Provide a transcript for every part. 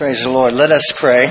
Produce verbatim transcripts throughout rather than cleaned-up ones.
Praise the Lord. Let us pray.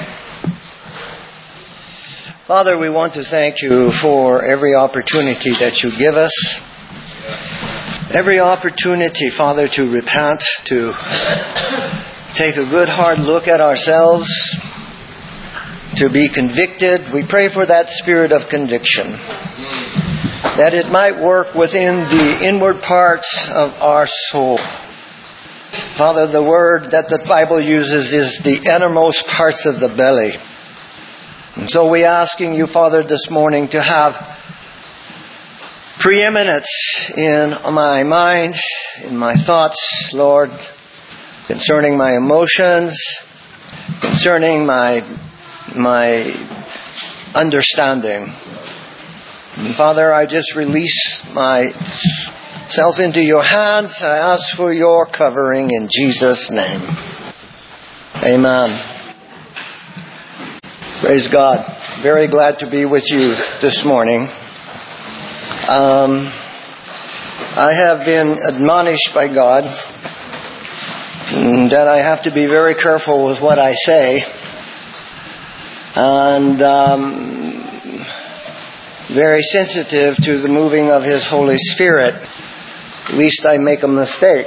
Father, we want to thank you for every opportunity that you give us. Every opportunity, Father, to repent, to take a good hard look at ourselves, to be convicted. We pray for that spirit of conviction, that it might work within the inward parts of our soul. Father, the word that the Bible uses is the innermost parts of the belly. And so we're asking you, Father, this morning to have preeminence in my mind, in my thoughts, Lord, concerning my emotions, concerning my my understanding. And Father, I just release myself into your hands. I ask for your covering in Jesus' name. Amen. Praise God. Very glad to be with you this morning. Um, I have been admonished by God that I have to be very careful with what I say. And um, very sensitive to the moving of His Holy Spirit, lest I make a mistake.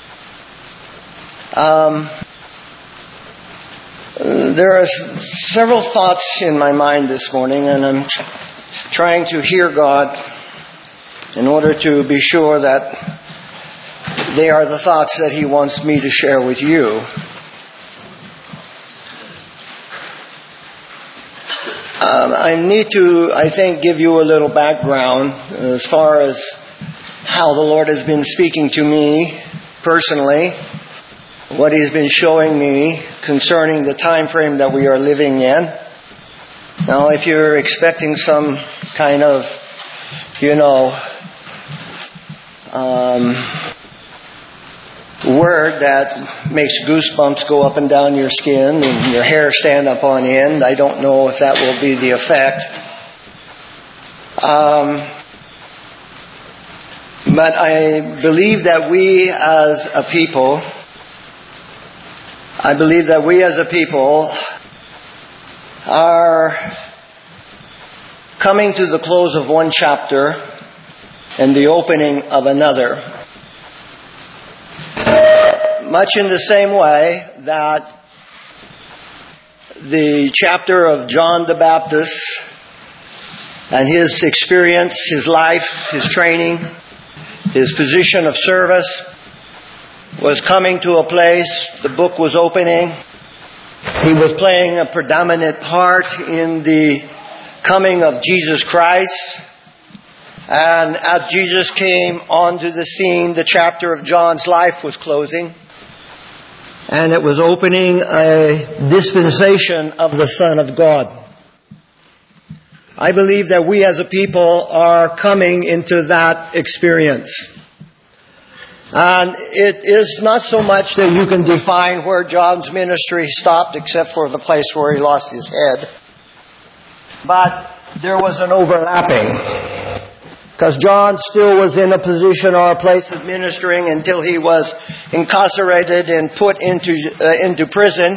Um... There are several thoughts in my mind this morning, and I'm trying to hear God in order to be sure that they are the thoughts that He wants me to share with you. Um, I need to, I think, give you a little background as far as how the Lord has been speaking to me personally, what He's been showing me concerning the time frame that we are living in. Now, if you're expecting some kind of, you know, um, word that makes goosebumps go up and down your skin and your hair stand up on end, I don't know if that will be the effect. Um, but I believe that we as a people I believe that we as a people are coming to the close of one chapter and the opening of another. Much in the same way that the chapter of John the Baptist and his experience, his life, his training, his position of service was coming to a place. The book was opening. He was playing a predominant part in the coming of Jesus Christ. And as Jesus came onto the scene, the chapter of John's life was closing. And it was opening a dispensation of the Son of God. I believe that we as a people are coming into that experience. And it is not so much that you can define where John's ministry stopped, except for the place where he lost his head. But there was an overlapping. Because John still was in a position or a place of ministering until he was incarcerated and put into uh, into prison.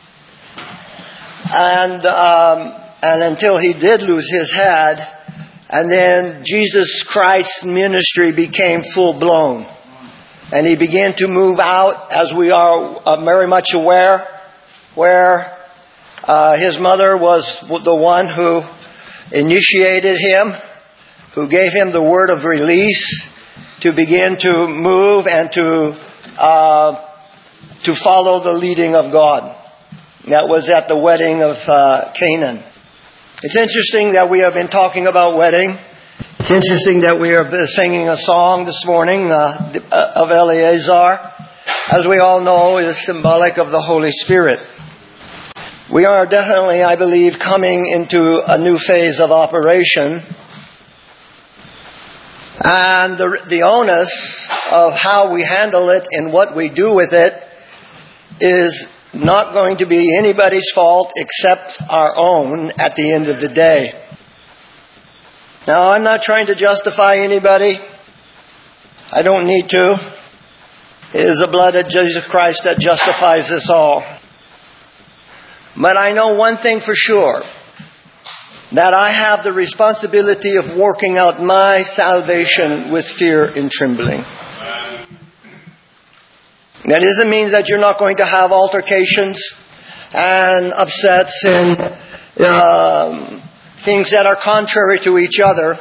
And, um, and until he did lose his head. And then Jesus Christ's ministry became full-blown. And he began to move out, as we are uh, very much aware, where uh, his mother was the one who initiated him, who gave him the word of release to begin to move and to uh, to follow the leading of God. That was at the wedding of uh, Canaan. It's interesting that we have been talking about wedding. It's interesting that we are singing a song this morning uh, of Eleazar. As we all know, it is symbolic of the Holy Spirit. We are definitely, I believe, coming into a new phase of operation. And the, the onus of how we handle it and what we do with it is not going to be anybody's fault except our own at the end of the day. Now, I'm not trying to justify anybody. I don't need to. It is the blood of Jesus Christ that justifies us all. But I know one thing for sure, that I have the responsibility of working out my salvation with fear and trembling. That doesn't mean that you're not going to have altercations and upsets and um, things that are contrary to each other.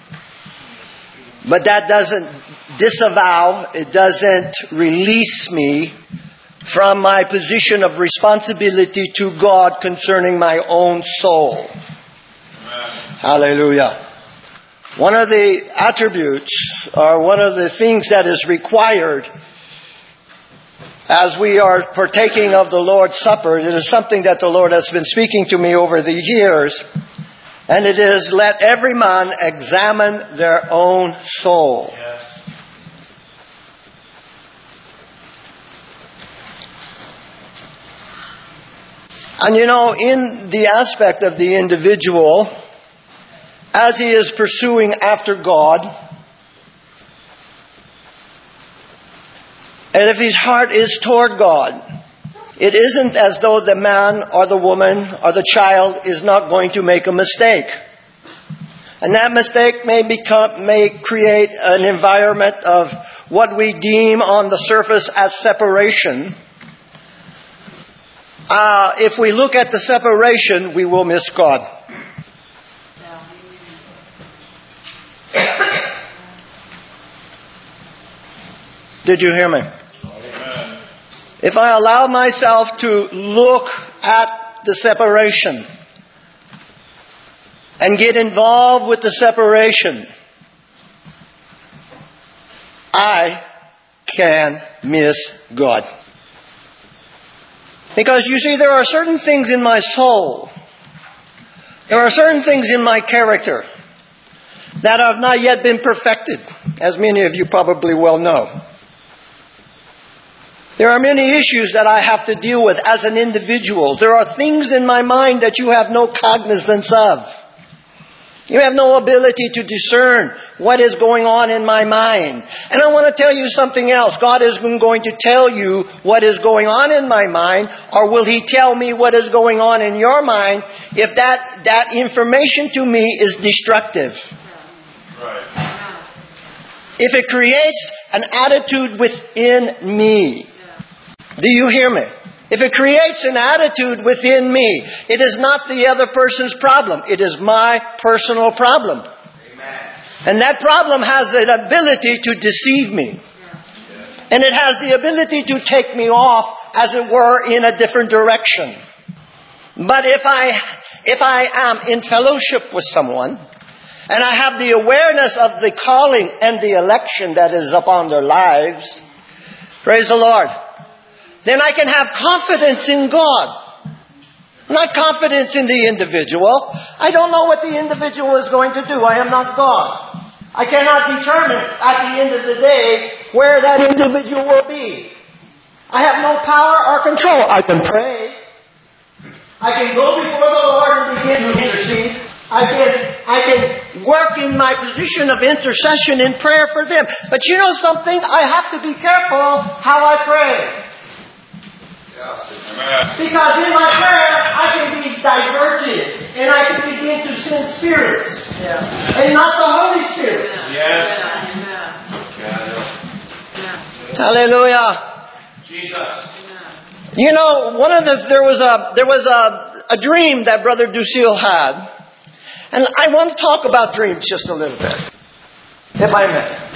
But that doesn't disavow, it doesn't release me from my position of responsibility to God concerning my own soul. Amen. Hallelujah. One of the attributes, or one of the things that is required as we are partaking of the Lord's Supper, it is something that the Lord has been speaking to me over the years, and it is, let every man examine their own soul. Yes. And you know, in the aspect of the individual, as he is pursuing after God, and if his heart is toward God, it isn't as though the man or the woman or the child is not going to make a mistake. And that mistake may become, may create an environment of what we deem on the surface as separation. Uh, if we look at the separation, we will miss God. Did you hear me? Amen. If I allow myself to look at the separation and get involved with the separation, I can miss God. Because you see, there are certain things in my soul, there are certain things in my character that have not yet been perfected, as many of you probably well know. There are many issues that I have to deal with as an individual. There are things in my mind that you have no cognizance of. You have no ability to discern what is going on in my mind. And I want to tell you something else. God isn't going to tell you what is going on in my mind, or will He tell me what is going on in your mind if that, that information to me is destructive. Right. If it creates an attitude within me. Do you hear me? If it creates an attitude within me, it is not the other person's problem. It is my personal problem. Amen. And that problem has the ability to deceive me. Yeah. And it has the ability to take me off, as it were, in a different direction. But if I, if I am in fellowship with someone, and I have the awareness of the calling and the election that is upon their lives, praise the Lord, then I can have confidence in God. Not confidence in the individual. I don't know what the individual is going to do. I am not God. I cannot determine at the end of the day where that individual will be. I have no power or control. I can pray. I can go before the Lord and begin to intercede. I can, I can work in my position of intercession in prayer for them. But you know something? I have to be careful how I pray. Because in my prayer, I can be diverted and I can begin to send spirits yeah. and not the Holy Spirit. Yes. Yeah. Hallelujah. Jesus. You know, one of the there was a there was a, a dream that Brother Ducille had, and I want to talk about dreams just a little bit, if I may.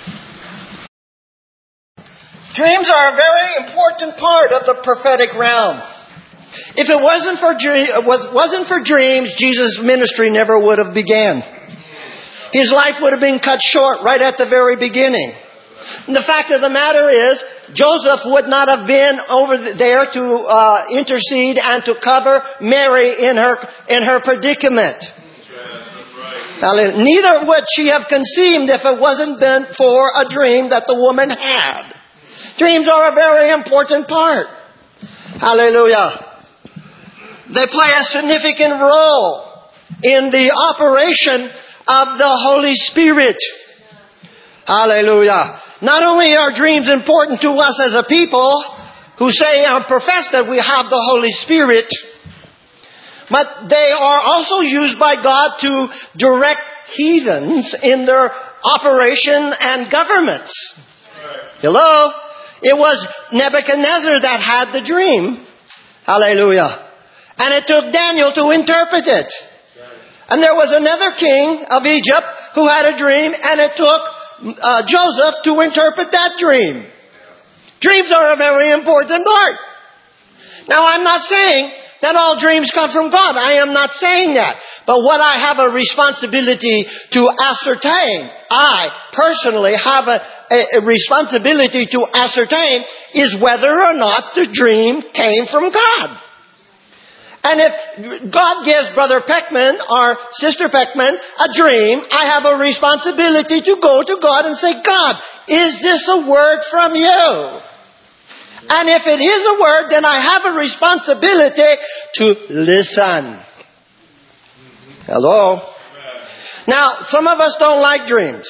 Dreams are a very important part of the prophetic realm. If it wasn't for wasn't for dreams, Jesus' ministry never would have began. His life would have been cut short right at the very beginning. And the fact of the matter is, Joseph would not have been over there to uh, intercede and to cover Mary in her in her predicament. Now, neither would she have conceived if it wasn't been for a dream that the woman had. Dreams are a very important part. Hallelujah. They play a significant role in the operation of the Holy Spirit. Hallelujah. Not only are dreams important to us as a people who say and profess that we have the Holy Spirit, But they are also used by God to direct heathens in their operation and governments. Hello? It was Nebuchadnezzar that had the dream. Hallelujah. And it took Daniel to interpret it. And there was another king of Egypt who had a dream, and it took uh, Joseph to interpret that dream. Dreams are a very important part. Now, I'm not saying that all dreams come from God. I am not saying that. But what I have a responsibility to ascertain, I personally have a, a, a responsibility to ascertain, is whether or not the dream came from God. And if God gives Brother Peckman or Sister Peckman a dream, I have a responsibility to go to God and say, God, is this a word from you? And if it is a word, then I have a responsibility to listen. Hello? Now, some of us don't like dreams.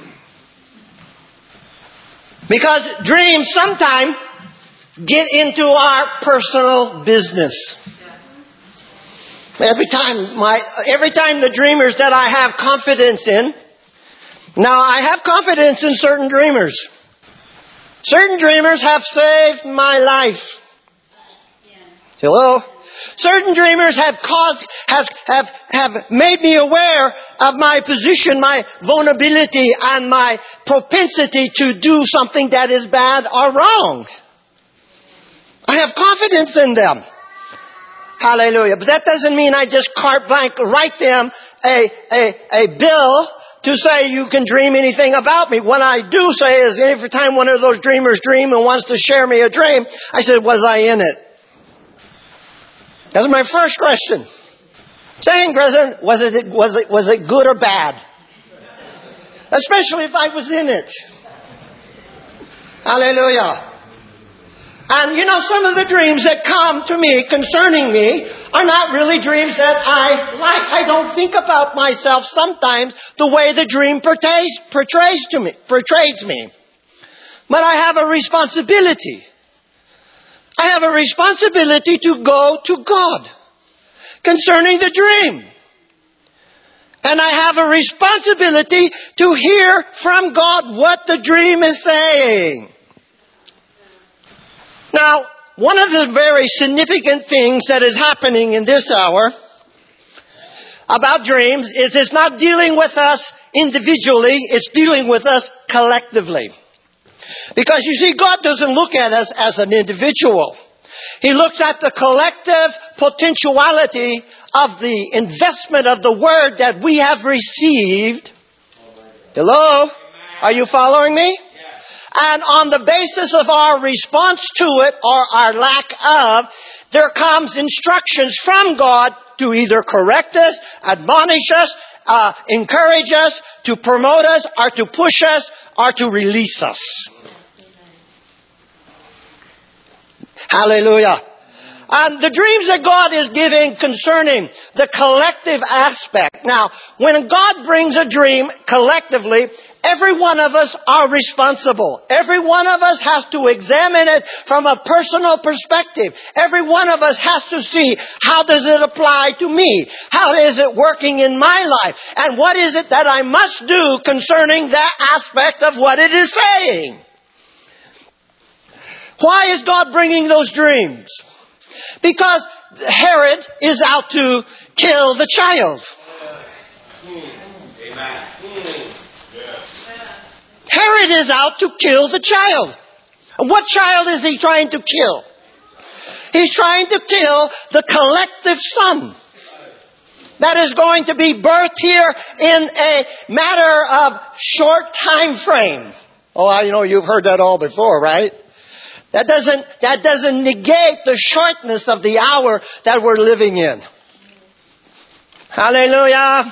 Because dreams sometimes get into our personal business. Every time my, every time the dreamers that I have confidence in, now I have confidence in certain dreamers. Certain dreamers have saved my life. Hello? Certain dreamers have caused, have, have, have made me aware of my position, my vulnerability, and my propensity to do something that is bad or wrong. I have confidence in them. Hallelujah. But that doesn't mean I just carte blanche write them a, a, a bill to say you can dream anything about me. What I do say is every time one of those dreamers dream and wants to share me a dream, I said, was I in it? That's my first question. Saying, brethren, was it, was it, was it good or bad? Especially if I was in it. Hallelujah. And you know, some of the dreams that come to me concerning me are not really dreams that I like. I don't think about myself sometimes the way the dream portrays, portrays to me, portrays me. But I have a responsibility. I have a responsibility to go to God concerning the dream. And I have a responsibility to hear from God what the dream is saying. Now, one of the very significant things that is happening in this hour about dreams is it's not dealing with us individually, it's dealing with us collectively. Because you see, God doesn't look at us as an individual. He looks at the collective potentiality of the investment of the word that we have received. Hello? Are you following me? And on the basis of our response to it or our lack of, there comes instructions from God to either correct us, admonish us, uh, encourage us, to promote us, or to push us, or to release us. Hallelujah. And the dreams that God is giving concerning the collective aspect. Now, when God brings a dream collectively, every one of us are responsible. Every one of us has to examine it from a personal perspective. Every one of us has to see, how does it apply to me? How is it working in my life? And what is it that I must do concerning that aspect of what it is saying? Why is God bringing those dreams? Because Herod is out to kill the child. Amen. Herod is out to kill the child. And what child is he trying to kill? He's trying to kill the collective son that is going to be birthed here in a matter of short time frame. Oh, you know, you've heard that all before, right? That doesn't, that doesn't negate the shortness of the hour that we're living in. Hallelujah.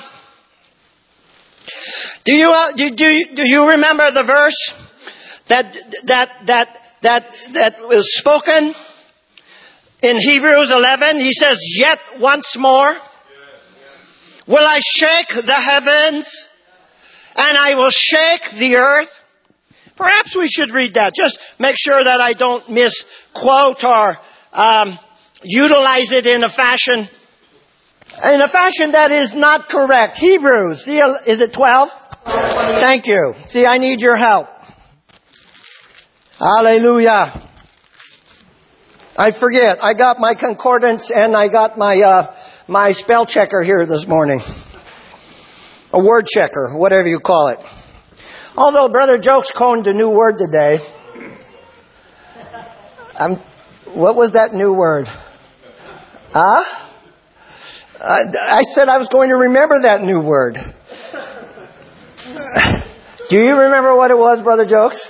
Do you, uh, do, do, do you remember the verse that, that, that, that, that was spoken in Hebrews eleven? He says, yet once more will I shake the heavens and I will shake the earth. Perhaps we should read that. Just make sure that I don't misquote or um, utilize it in a fashion in a fashion that is not correct. Hebrews, is it twelve? Thank you. See, I need your help. Hallelujah. I forget. I got my concordance and I got my uh, my spell checker here this morning. A word checker, whatever you call it. Although Brother Jokes coined a new word today. Um, what was that new word? Huh? I, I said I was going to remember that new word. Do you remember what it was, Brother Jokes?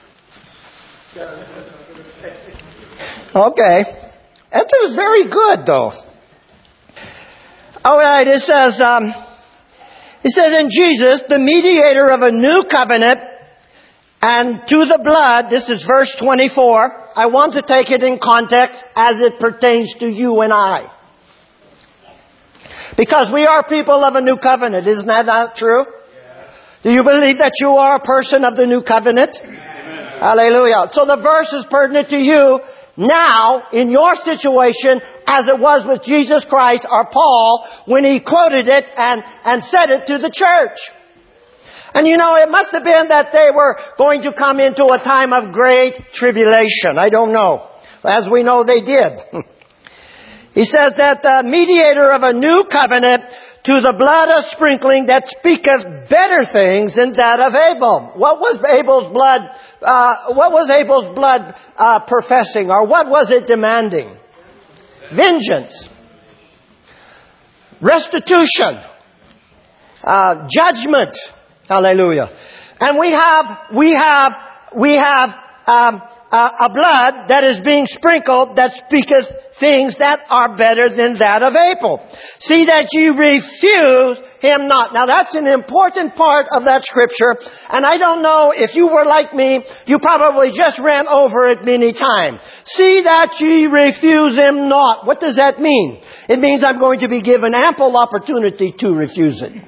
Okay. That was very good, though. All right, it says, um, it says, in Jesus, the mediator of a new covenant, and to the blood, this is verse twenty-four. I want to take it in context as it pertains to you and I. Because we are people of a new covenant. Isn't that not true? Do you believe that you are a person of the new covenant? Amen. Hallelujah. So the verse is pertinent to you now, in your situation, as it was with Jesus Christ or Paul when he quoted it and, and said it to the church. And you know, it must have been that they were going to come into a time of great tribulation. I don't know. As we know, they did. He says that the mediator of a new covenant, to the blood of sprinkling that speaketh better things than that of Abel. What was Abel's blood, uh, what was Abel's blood, uh, professing, or what was it demanding? Vengeance. Restitution. Uh, judgment. Hallelujah. And we have, we have, we have, um, Uh, a blood that is being sprinkled that speaketh things that are better than that of Abel. See that ye refuse him not. Now that's an important part of that scripture. And I don't know if you were like me, you probably just ran over it many times. See that ye refuse him not. What does that mean? It means I'm going to be given ample opportunity to refuse it.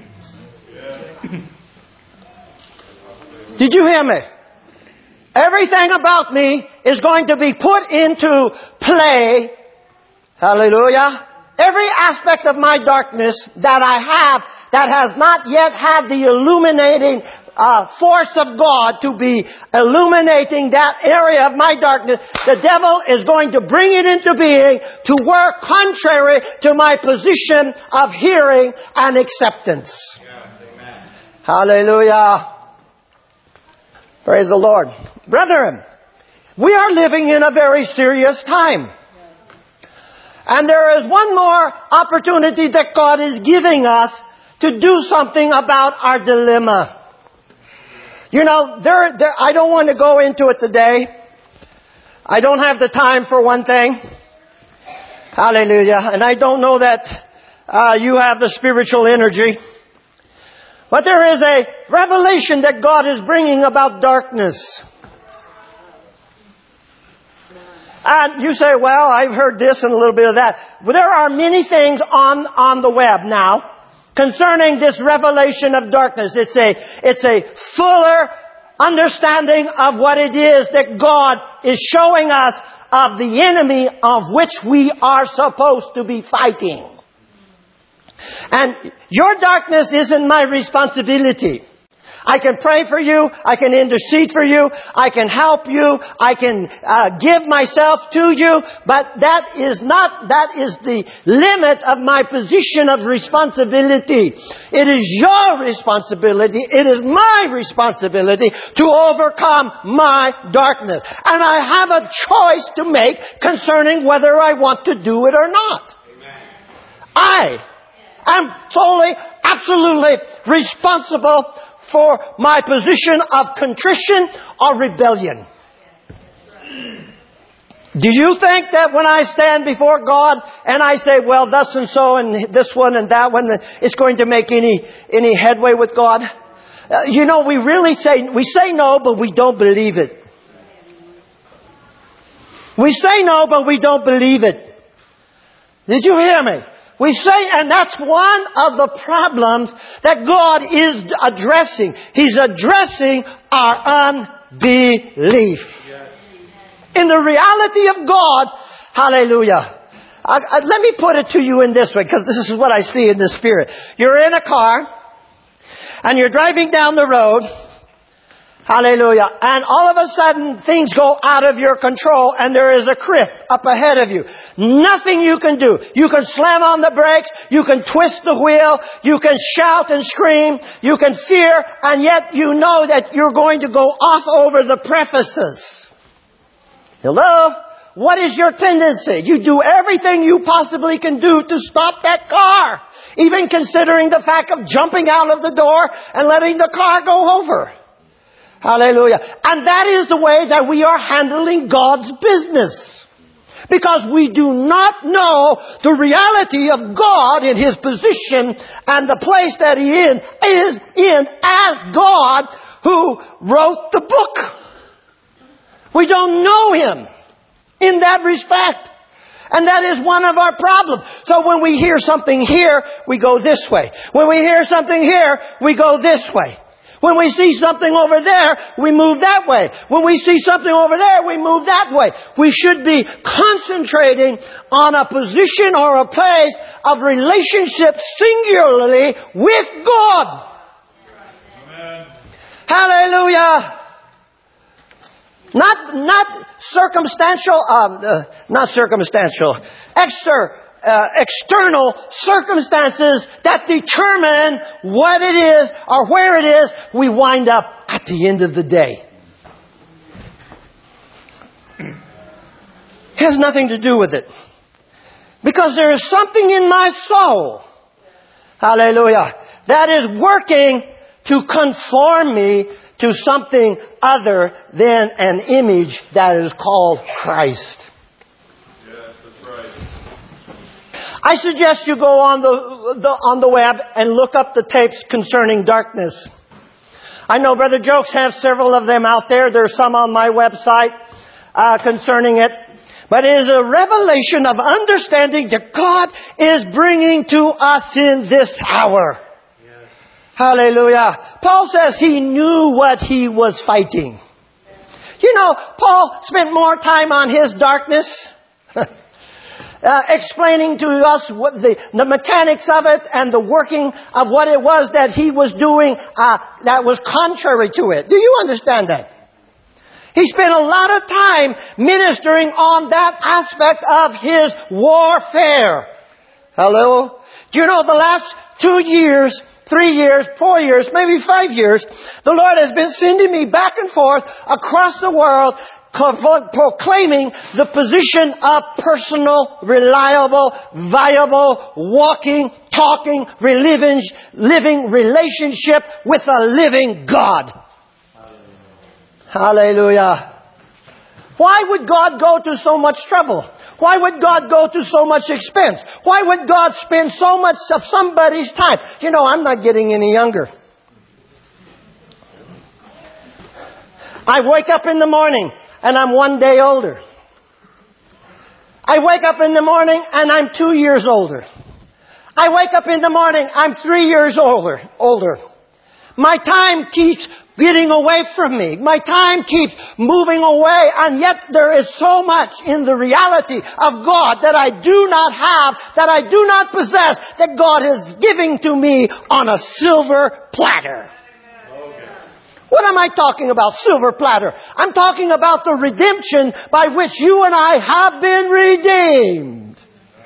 Did you hear me? Everything about me is going to be put into play. Hallelujah. Every aspect of my darkness that I have that has not yet had the illuminating uh, force of God to be illuminating that area of my darkness, the devil is going to bring it into being to work contrary to my position of hearing and acceptance. Yeah, hallelujah. Praise the Lord. Brethren, we are living in a very serious time. And there is one more opportunity that God is giving us to do something about our dilemma. You know, there, there, I don't want to go into it today. I don't have the time for one thing. Hallelujah. And I don't know that uh, you have the spiritual energy. But there is a revelation that God is bringing about darkness. And you say, well, I've heard this and a little bit of that. Well, there are many things on, on the web now concerning this revelation of darkness. It's a, it's a fuller understanding of what it is that God is showing us of the enemy of which we are supposed to be fighting. And your darkness isn't my responsibility. I can pray for you. I can intercede for you. I can help you. I can uh, give myself to you. But that is not, that is the limit of my position of responsibility. It is your responsibility. It is my responsibility to overcome my darkness. And I have a choice to make concerning whether I want to do it or not. Amen. I am totally, absolutely responsible for my position of contrition or rebellion. Do you think that when I stand before God and I say, well, thus and so and this one and that one, it's going to make any any headway with God? Uh, you know, we really say, we say no, but we don't believe it. We say no, but we don't believe it. Did you hear me? We say, and that's one of the problems that God is addressing. He's addressing our unbelief. In the reality of God, hallelujah, I, I, let me put it to you in this way, because this is what I see in the Spirit. You're in a car, and you're driving down the road. Hallelujah. And all of a sudden, things go out of your control, and there is a cliff up ahead of you. Nothing you can do. You can slam on the brakes. You can twist the wheel. You can shout and scream. You can fear, and yet you know that you're going to go off over the precipices. Hello? What is your tendency? You do everything you possibly can do to stop that car. Even considering the fact of jumping out of the door and letting the car go over. Hallelujah. And that is the way that we are handling God's business. Because we do not know the reality of God in His position and the place that He in, is in as God who wrote the book. We don't know Him in that respect. And that is one of our problems. So when we hear something here, we go this way. When we hear something here, we go this way. When we see something over there, we move that way. When we see something over there, we move that way. We should be concentrating on a position or a place of relationship singularly with God. Amen. Hallelujah. Not, not circumstantial, um, uh, not circumstantial, extra, uh, external circumstances that determine what it is or where it is we wind up at the end of the day. It has nothing to do with it. Because there is something in my soul, hallelujah, that is working to conform me to something other than an image that is called Christ. Yes, that's right. I suggest you go on the, the on the web and look up the tapes concerning darkness. I know Brother Jokes has several of them out there. There's some on my website uh, concerning it. But it is a revelation of understanding that God is bringing to us in this hour. Hallelujah. Paul says he knew what he was fighting. You know, Paul spent more time on his darkness, uh, explaining to us what the, the mechanics of it and the working of what it was that he was doing uh, that was contrary to it. Do you understand that? He spent a lot of time ministering on that aspect of his warfare. Hello? Do you know the last two years... Three years, four years, maybe five years, the Lord has been sending me back and forth across the world proclaiming the position of personal, reliable, viable, walking, talking, living, living relationship with a living God. Hallelujah. Hallelujah. Why would God go to so much trouble? Why would God go to so much expense? Why would God spend so much of somebody's time? You know, I'm not getting any younger. I wake up in the morning and I'm one day older. I wake up in the morning and I'm two years older. I wake up in the morning, I'm three years older. Older. My time keeps getting away from me. My time keeps moving away, and yet there is so much in the reality of God that I do not have, that I do not possess, that God is giving to me on a silver platter. Okay. What am I talking about, silver platter? I'm talking about the redemption by which you and I have been redeemed.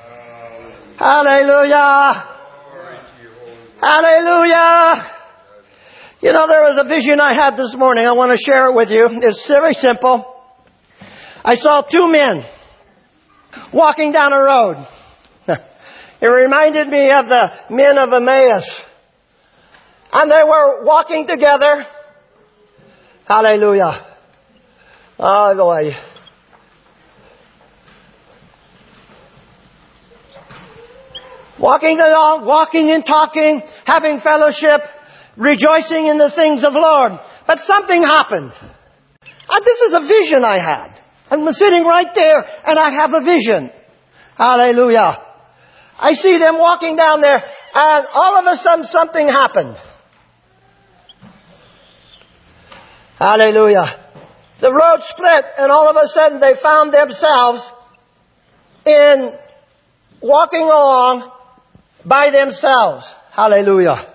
Hallelujah. Hallelujah. Hallelujah. You know, there was a vision I had this morning. I want to share it with you. It's very simple. I saw two men walking down a road. It reminded me of the men of Emmaus. And they were walking together. Hallelujah. Oh, Lord. Walking along, walking and talking, having fellowship, rejoicing in the things of the Lord. But something happened. And this is a vision I had. I'm sitting right there and I have a vision. Hallelujah. I see them walking down there and all of a sudden something happened. Hallelujah. The road split and all of a sudden they found themselves in walking along by themselves. Hallelujah.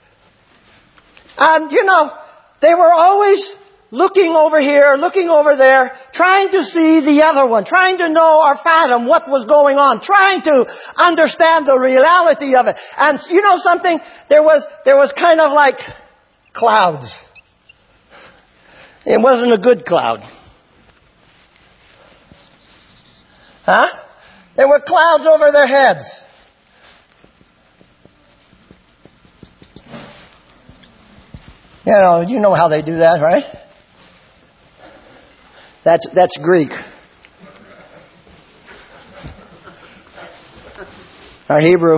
And, you know, they were always looking over here, looking over there, trying to see the other one, trying to know or fathom what was going on, trying to understand the reality of it. And you know something? There was, there was kind of like clouds. It wasn't a good cloud. Huh? There were clouds over their heads. You know, you know how they do that, right? That's that's Greek. Or Hebrew.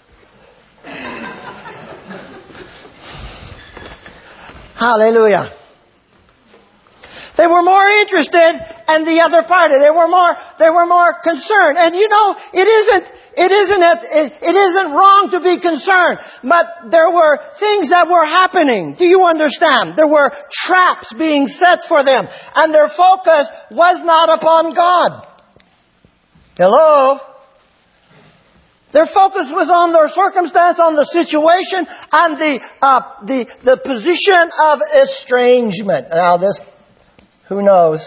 Hallelujah. They were more interested in the other party. They were more, they were more concerned. And you know, it isn't, it isn't, it, it isn't wrong to be concerned. But there were things that were happening. Do you understand? There were traps being set for them. And their focus was not upon God. Hello? Their focus was on their circumstance, on the situation, and the, uh, the, the position of estrangement. Now this, who knows?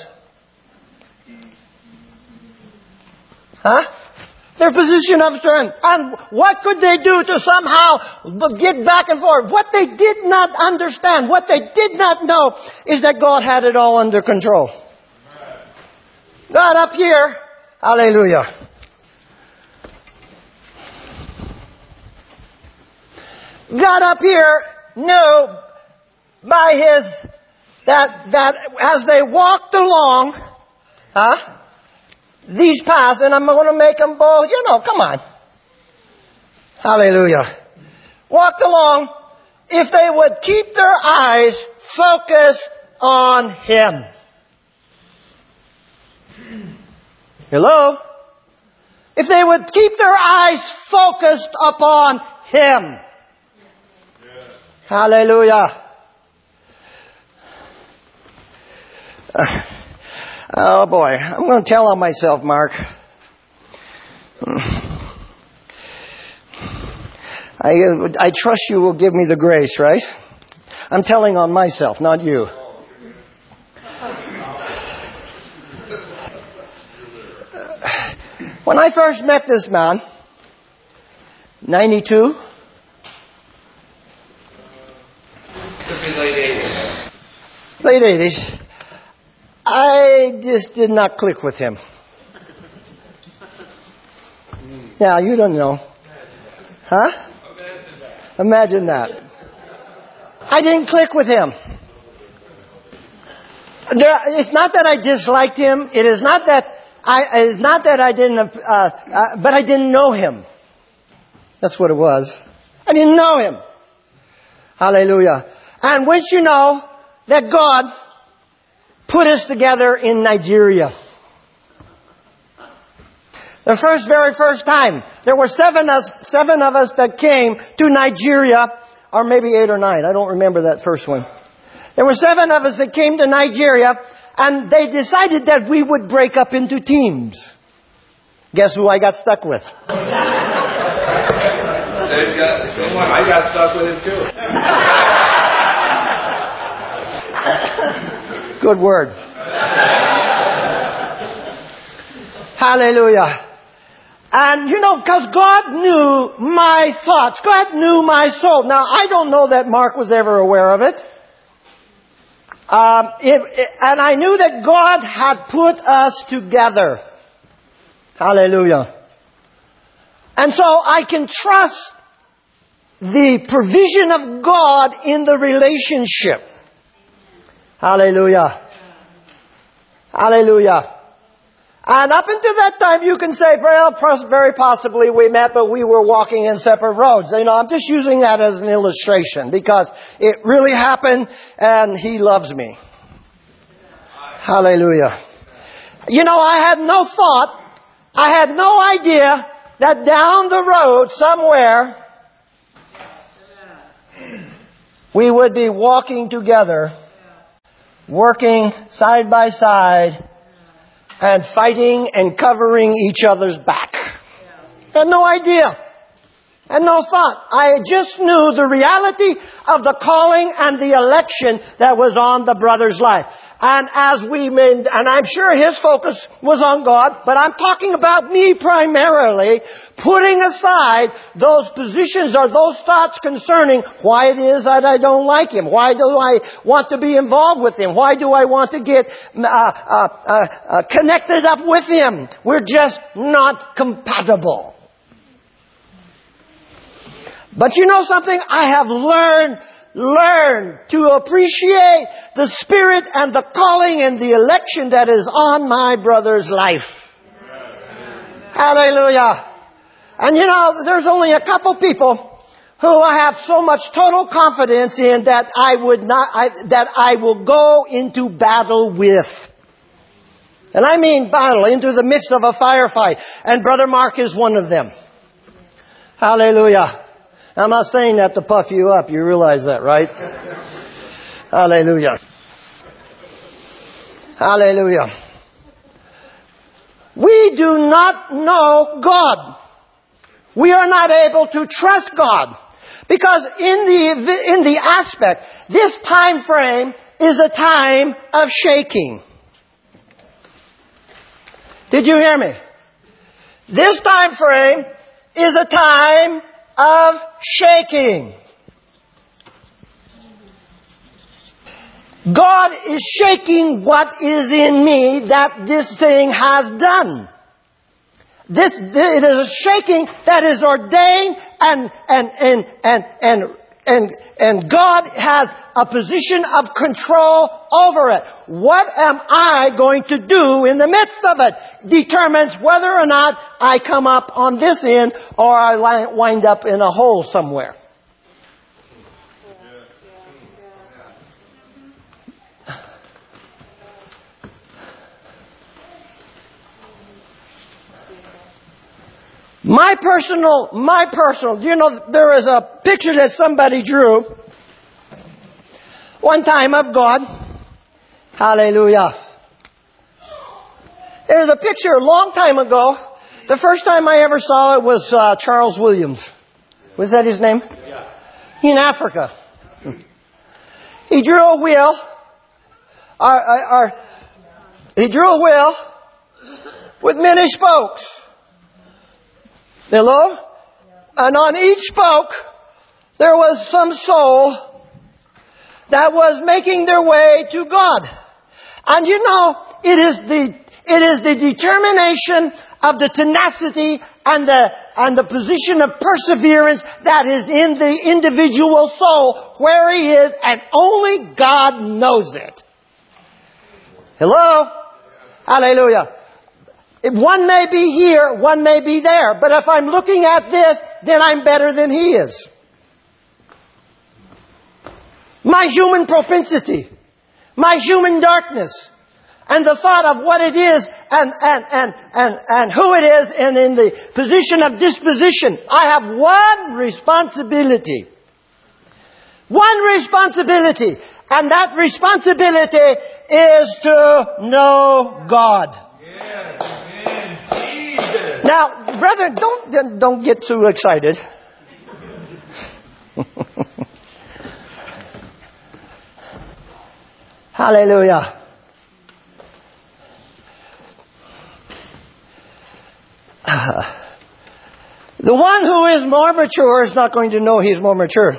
Huh? Their position of strength. And what could they do to somehow get back and forth? What they did not understand, what they did not know, is that God had it all under control. God up here, hallelujah. God up here knew by His That, that as they walked along, huh, these paths, and I'm going to make them both, you know, come on. Hallelujah. Walked along, if they would keep their eyes focused on Him. Hello? If they would keep their eyes focused upon Him. Yes. Hallelujah. Uh, oh boy, I'm going to tell on myself, Mark. I, I trust you will give me the grace, right? I'm telling on myself, not you. When I first met this man, ninety-two. Late eighties. Late eighties. I just did not click with him. Now, you don't know. Huh? Imagine that. I didn't click with him. It's not that I disliked him. It is not that I, it's not that I didn't, uh, uh, but I didn't know him. That's what it was. I didn't know him. Hallelujah. And once you know that God put us together in Nigeria. The first, very first time. There were seven of, seven of us that came to Nigeria, or maybe eight or nine. I don't remember that first one. There were seven of us that came to Nigeria, and they decided that we would break up into teams. Guess who I got stuck with? I got stuck with it too. Good word. Hallelujah. And you know, because God knew my thoughts. God knew my soul. Now, I don't know that Mark was ever aware of it. Um, it, it. And I knew that God had put us together. Hallelujah. And so I can trust the provision of God in the relationship. Hallelujah. Hallelujah. And up until that time, you can say, well, very possibly we met, but we were walking in separate roads. You know, I'm just using that as an illustration because it really happened and He loves me. Hallelujah. You know, I had no thought, I had no idea that down the road somewhere, we would be walking together, working side by side, and fighting and covering each other's back. Had no idea. Had no thought. I just knew the reality of the calling and the election that was on the brother's life. And as we made, and I'm sure his focus was on God, but I'm talking about me primarily, putting aside those positions or those thoughts concerning why it is that I don't like him. Why do I want to be involved with him? Why do I want to get uh, uh, uh, uh, connected up with him? We're just not compatible. But you know something? I have learned Learn to appreciate the spirit and the calling and the election that is on my brother's life. Hallelujah. And you know, there's only a couple people who I have so much total confidence in that I would not, I, that I will go into battle with. And I mean battle, into the midst of a firefight. And Brother Mark is one of them. Hallelujah. I'm not saying that to puff you up. You realize that, right? Hallelujah. Hallelujah. We do not know God. We are not able to trust God. Because in the, in the aspect, this time frame is a time of shaking. Did you hear me? This time frame is a time of shaking. God is shaking what is in me that this thing has done. This, it is a shaking that is ordained and, and, and, and, and, and, and God has a position of control over it. What am I going to do in the midst of it determines whether or not I come up on this end or I wind up in a hole somewhere. My personal, my personal, you know, there is a picture that somebody drew one time of God. Hallelujah. There was a picture a long time ago. The first time I ever saw it was uh, Charles Williams. Was that his name? Yeah. In Africa. He drew a wheel. Or, or, or, he drew a wheel with many spokes. Hello? And on each spoke, there was some soul that was making their way to God. And you know, it is the, it is the determination of the tenacity and the, and the position of perseverance that is in the individual soul where he is, and only God knows it. Hello? Hallelujah. One may be here, one may be there. But if I'm looking at this, then I'm better than he is. My human propensity, my human darkness, and the thought of what it is and, and, and, and, and who it is and in the position of disposition. I have one responsibility. One responsibility. And that responsibility is to know God. Now, brethren, don't, don't get too excited. Hallelujah. Uh, the one who is more mature is not going to know he's more mature.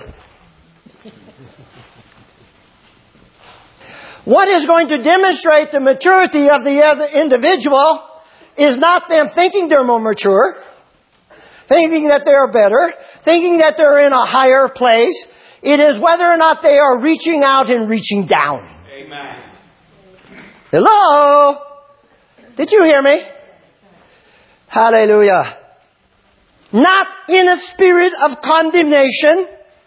What is going to demonstrate the maturity of the other individual is not them thinking they're more mature, thinking that they're better, thinking that they're in a higher place. It is whether or not they are reaching out and reaching down. Amen. Hello? Did you hear me? Hallelujah. Not in a spirit of condemnation.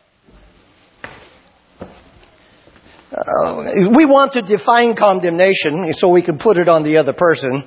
Uh, we want to define condemnation so we can put it on the other person.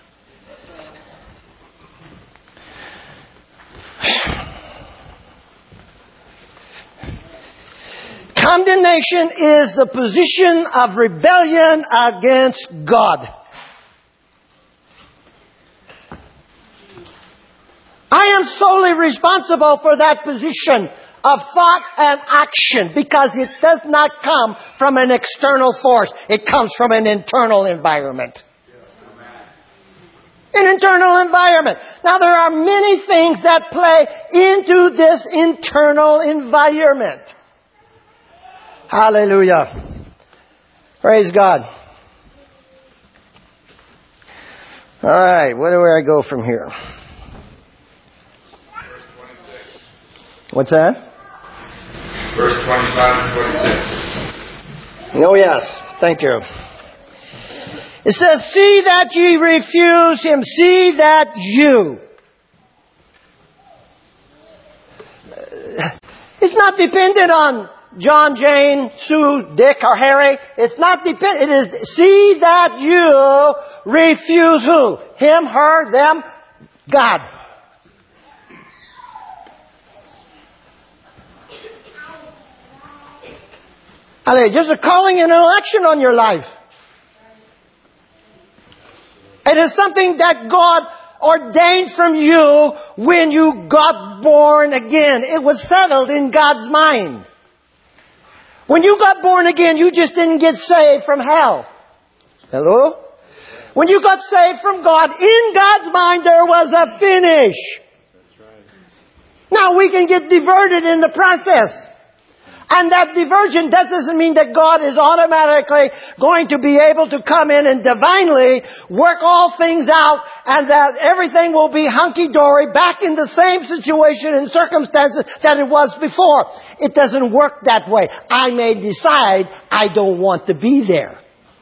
Condemnation is the position of rebellion against God. I am solely responsible for that position of thought and action because it does not come from an external force. It comes from an internal environment. An internal environment. Now there are many things that play into this internal environment. Hallelujah. Praise God. All right, where do I go from here? What's that? Verse twenty-five and twenty-six. Oh yes, thank you. It says, see that ye refuse him, see that you. It's not dependent on John, Jane, Sue, Dick, or Harry. It's not dependent. It is, see that you refuse who? Him, her, them, God. There's a calling and an election on your life. It is something that God ordained from you when you got born again. It was settled in God's mind. When you got born again, you just didn't get saved from hell. Hello? When you got saved from God, in God's mind there was a finish. That's right. Now we can get diverted in the process. And that diversion, that doesn't mean that God is automatically going to be able to come in and divinely work all things out and that everything will be hunky-dory back in the same situation and circumstances that it was before. It doesn't work that way. I may decide I don't want to be there.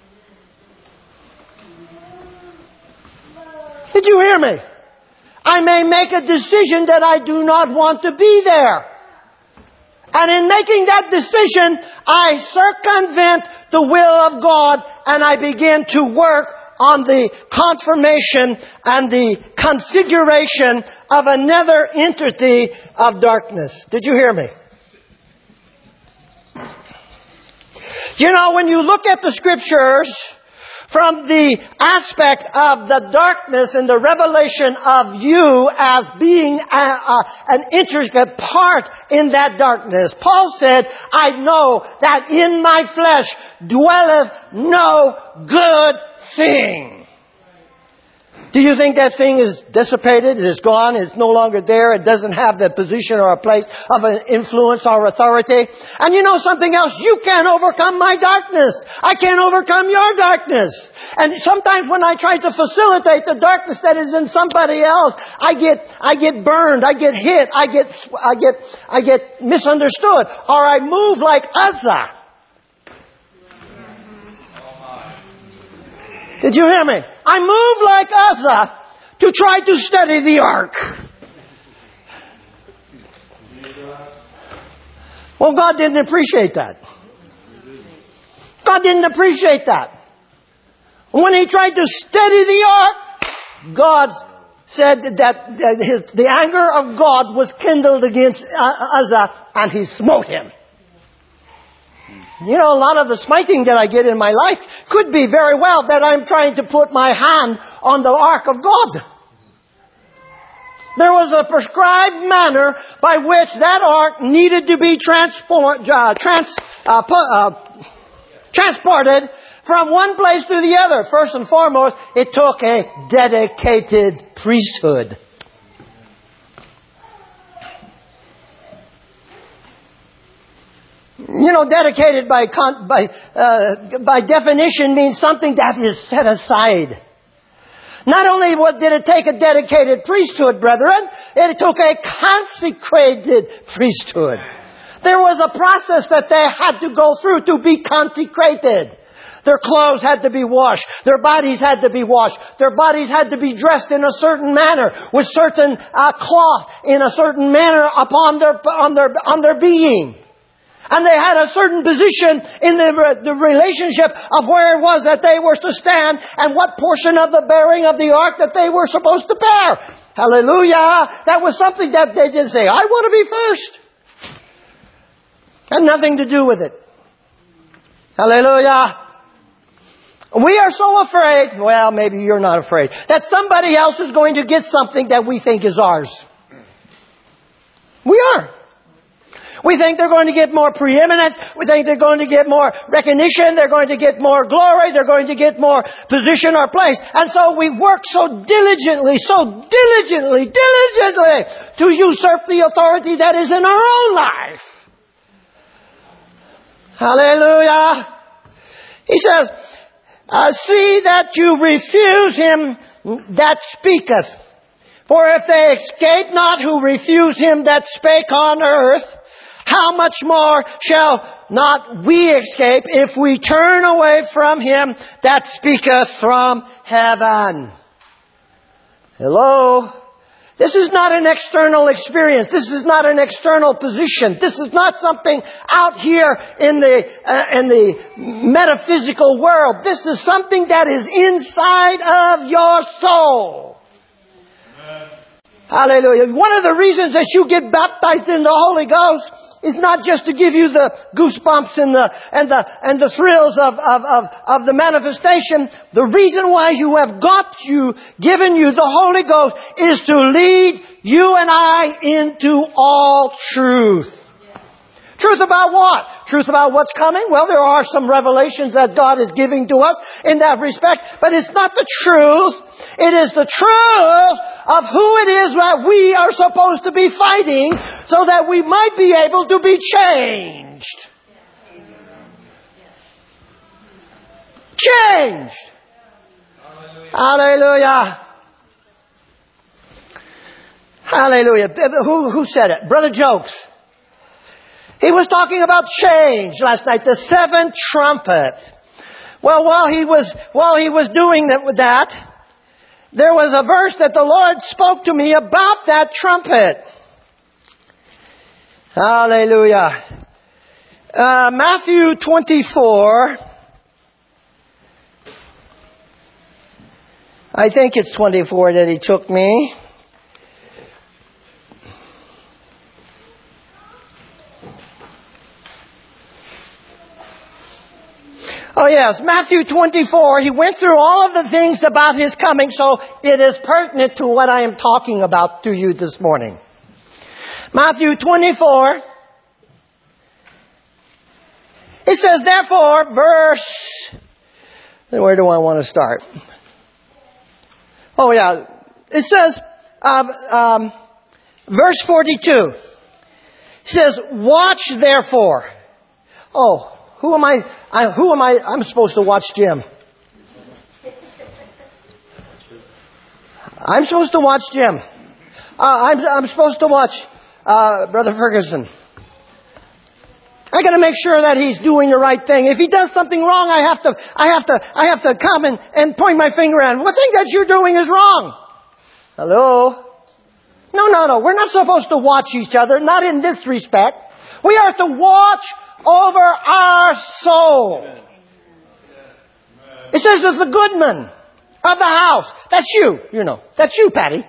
Did you hear me? I may make a decision that I do not want to be there. And in making that decision, I circumvent the will of God and I begin to work on the confirmation and the configuration of another entity of darkness. Did you hear me? You know, when you look at the scriptures from the aspect of the darkness and the revelation of you as being a, a, an intricate part in that darkness. Paul said, I know that in my flesh dwelleth no good thing. Do you think that thing is dissipated? It is gone? It's no longer there? It doesn't have the position or a place of an influence or authority? And you know something else? You can't overcome my darkness. I can't overcome your darkness. And sometimes when I try to facilitate the darkness that is in somebody else, I get, I get burned, I get hit, I get, I get, I get misunderstood, or I move like Uzzah. Did you hear me? I moved like Uzzah to try to study the ark. Well, God didn't appreciate that. God didn't appreciate that. When he tried to study the ark, God said that his, the anger of God was kindled against Uzzah and he smote him. You know, a lot of the smiting that I get in my life could be very well that I'm trying to put my hand on the ark of God. There was a prescribed manner by which that ark needed to be transport, uh, trans, uh, uh, transported from one place to the other. First and foremost, it took a dedicated priesthood. You know, dedicated by by uh, by definition means something that is set aside. Not only what did it take a dedicated priesthood, brethren, it took a consecrated priesthood. There was a process that they had to go through to be consecrated. Their clothes had to be washed. Their bodies had to be washed. Their bodies had to be dressed in a certain manner, with certain uh, cloth in a certain manner upon their on their on their being. And they had a certain position in the, the relationship of where it was that they were to stand and what portion of the bearing of the ark that they were supposed to bear. Hallelujah. That was something that they didn't say, I want to be first. Had nothing to do with it. Hallelujah. We are so afraid, well, maybe you're not afraid, that somebody else is going to get something that we think is ours. We think they're going to get more preeminence. We think they're going to get more recognition. They're going to get more glory. They're going to get more position or place. And so we work so diligently, so diligently, diligently to usurp the authority that is in our own life. Hallelujah. He says, uh, see that you refuse him that speaketh. For if they escape not who refuse him that spake on earth, how much more shall not we escape if we turn away from him that speaketh from heaven? Hello? This is not an external experience. This is not an external position. This is not something out here in the uh, in the metaphysical world. This is something that is inside of your soul. Amen. Hallelujah. One of the reasons that you get baptized in the Holy Ghost is not just to give you the goosebumps and the and the and the thrills of, of, of, of the manifestation. The reason why you have got you, given you the Holy Ghost is to lead you and I into all truth. Yes. Truth about what? Truth about what's coming? Well, there are some revelations that God is giving to us in that respect, but it's not the truth. It is the truth of who it is that we are supposed to be fighting so that we might be able to be changed. Changed. Hallelujah. Hallelujah. Who, who said it? Brother Jokes. He was talking about change last night. The seventh trumpet. Well, while he was, while he was doing that with that, there was a verse that the Lord spoke to me about that trumpet. Hallelujah. Uh, Matthew twenty-four. I think it's twenty-four that he took me. Oh yes, Matthew twenty-four, he went through all of the things about his coming, so it is pertinent to what I am talking about to you this morning. Matthew twenty-four, it says, therefore, verse, where do I want to start? Oh yeah, it says, um, um, verse forty-two, it says, watch therefore. Oh, Who am I, I? Who am I? I'm supposed to watch Jim. I'm supposed to watch Jim. Uh, I'm, I'm supposed to watch uh, Brother Ferguson. I got to make sure that he's doing the right thing. If he does something wrong, I have to, I have to, I have to come and, and point my finger at him. What thing that you're doing is wrong? Hello? No, no, no. We're not supposed to watch each other. Not in this respect. We are to watch over our soul. It says there's the goodman of the house. That's you, you know. That's you, Patty.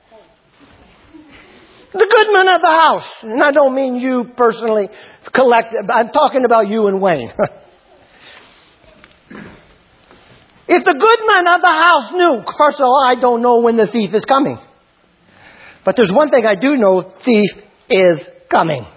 The goodman of the house. And I don't mean you personally collect. I'm talking about you and Wayne. If the goodman of the house knew, first of all, I don't know when the thief is coming. But there's one thing I do know, thief is coming.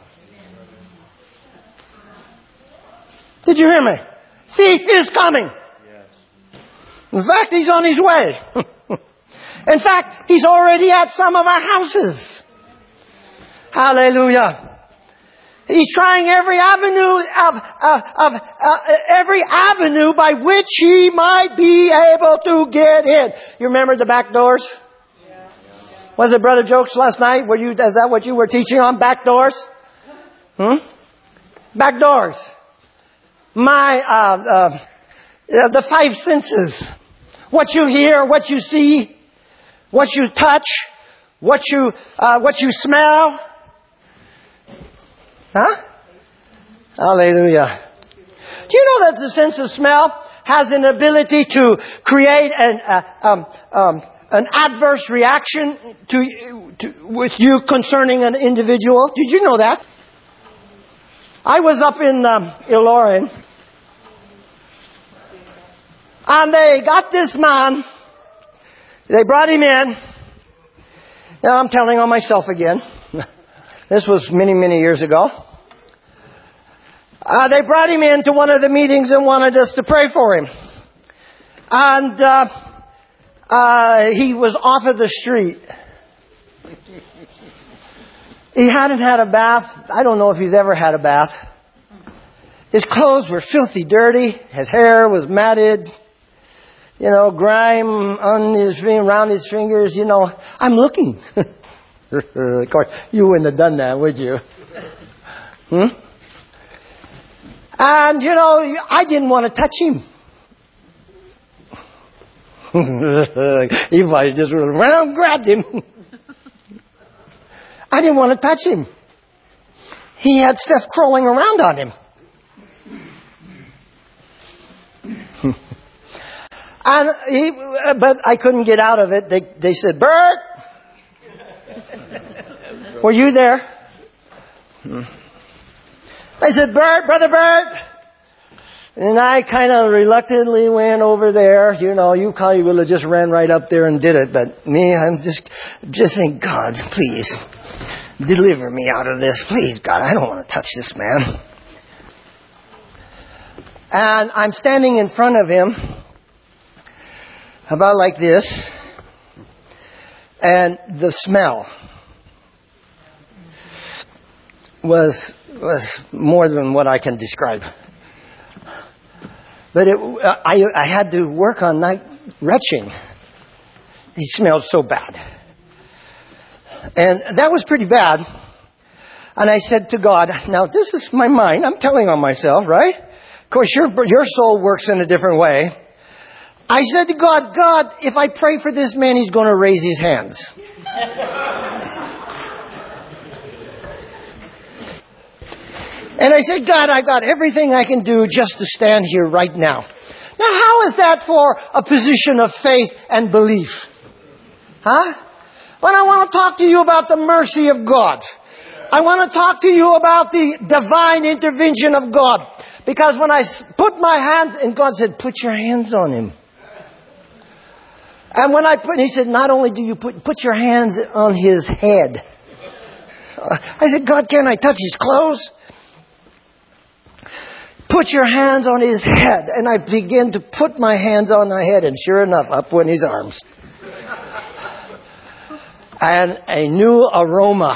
Did you hear me? Thief is coming. Yes. In fact, he's on his way. In fact, he's already at some of our houses. Hallelujah. He's trying every avenue of, of, of uh, every avenue by which he might be able to get in. You remember the back doors? Yeah. Was it Brother Jokes last night? Were you? Is that what you were teaching on? Back doors? Hmm? Back doors. My, uh, uh, the five senses. What you hear, what you see, what you touch, what you, uh, what you smell. Huh? Hallelujah. Do you know that the sense of smell has an ability to create an, uh, um, um, an adverse reaction to, to, with you concerning an individual? Did you know that? I was up in um, Ilorin, and they got this man. They brought him in. Now I'm telling on myself again. This was many, many years ago. Uh, they brought him into one of the meetings and wanted us to pray for him. And uh, uh, he was off of the street. He hadn't had a bath. I don't know if he's ever had a bath. His clothes were filthy dirty. His hair was matted. You know, grime on his around his fingers. You know, I'm looking. Of course, you wouldn't have done that, would you? Hmm? And, you know, I didn't want to touch him. Everybody just ran around and grabbed him. I didn't want to touch him. He had stuff crawling around on him. And he, but I couldn't get out of it. They, they said, Bert, were you there? They said, Bert, Brother Bert. And I kind of reluctantly went over there. You know, you probably would have just ran right up there and did it. But me, I'm just, just saying, God, please, deliver me out of this. Please, God, I don't want to touch this man. And I'm standing in front of him, about like this. And the smell was was more than what I can describe. But it, I, I had to work on night retching. He smelled so bad. And that was pretty bad. And I said to God, now this is my mind. I'm telling on myself, right? Of course, your, your soul works in a different way. I said to God, God, if I pray for this man, he's going to raise his hands. And I said, God, I've got everything I can do just to stand here right now. Now, how is that for a position of faith and belief? Huh? When I want to talk to you about the mercy of God. I want to talk to you about the divine intervention of God. Because when I put my hands, and God said, put your hands on him. And when I put, he said, not only do you put, put your hands on his head. I said, God, can I touch his clothes? Put your hands on his head. And I began to put my hands on my head. And sure enough, up went his arms. And a new aroma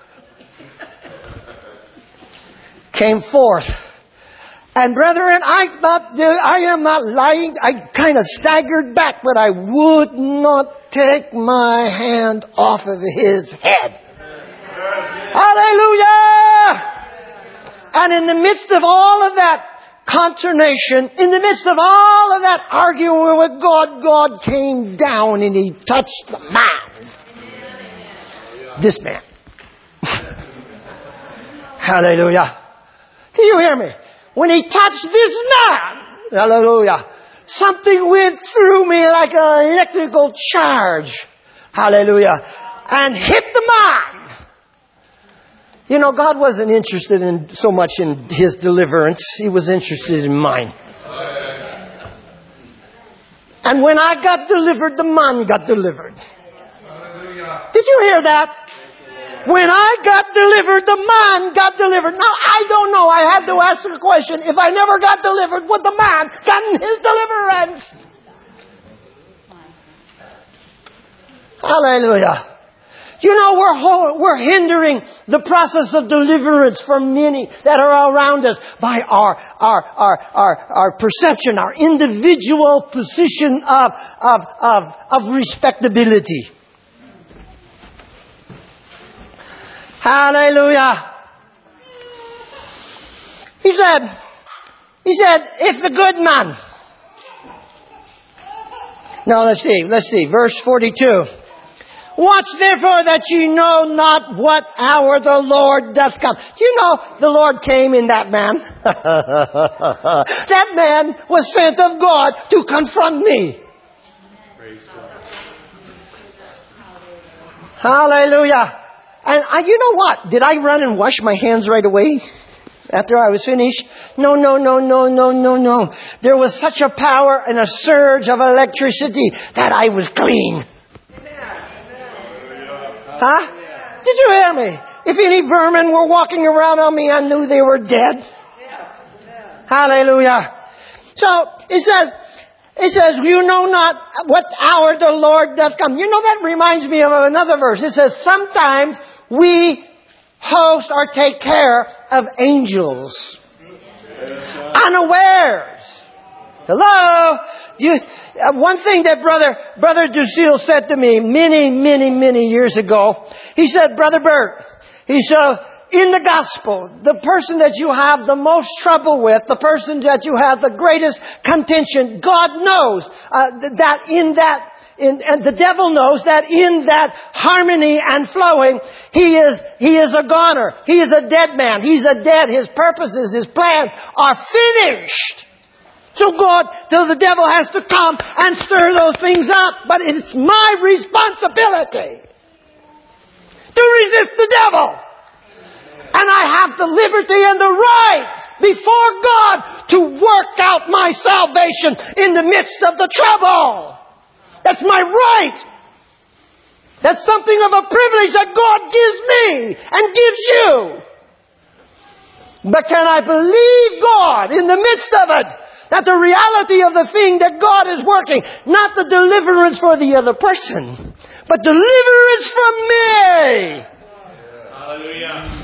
came forth. And brethren, I thought, I am not lying. I kind of staggered back, but I would not take my hand off of his head. Hallelujah! And in the midst of all of that consternation, in the midst of all of that arguing with God, God came down and he touched the man. This man. Hallelujah. Do you hear me? When he touched this man, hallelujah, something went through me like an electrical charge. Hallelujah. And hit the man. You know, God wasn't interested in so much in his deliverance. He was interested in mine. And when I got delivered, the man got delivered. Did you hear that? When I got delivered, the man got delivered. Now, I don't know. I had to ask the question, if I never got delivered, would the man gotten his deliverance? Hallelujah. You know, we're ho- we're hindering the process of deliverance for many that are around us by our our our our, our perception, our individual position of of of of respectability. Hallelujah. He said, he said, if the good man. Now let's see, let's see, verse forty-two. Watch therefore that ye know not what hour the Lord doth come. Do you know the Lord came in that man? That man was sent of God to confront me. Hallelujah. And I, you know what? Did I run and wash my hands right away after I was finished? No, no, no, no, no, no, no. There was such a power and a surge of electricity that I was clean. Huh? Did you hear me? If any vermin were walking around on me, I knew they were dead. Hallelujah. So, it says, it says, you know not what hour the Lord does come. You know, that reminds me of another verse. It says, sometimes we host or take care of angels. Unawares. Hello? You, uh, one thing that Brother, Brother Ducille said to me many, many, many years ago, he said, Brother Bert, he said, in the gospel, the person that you have the most trouble with, the person that you have the greatest contention, God knows uh, that in that, in, and the devil knows that in that harmony and flowing, he is, he is a goner. He is a dead man. He's a dead. His purposes, his plans are finished. So God, so the devil has to come and stir those things up. But it's my responsibility to resist the devil. And I have the liberty and the right before God to work out my salvation in the midst of the trouble. That's my right. That's something of a privilege that God gives me and gives you. But can I believe God in the midst of it? That the reality of the thing that God is working, not the deliverance for the other person, but deliverance from me. Hallelujah.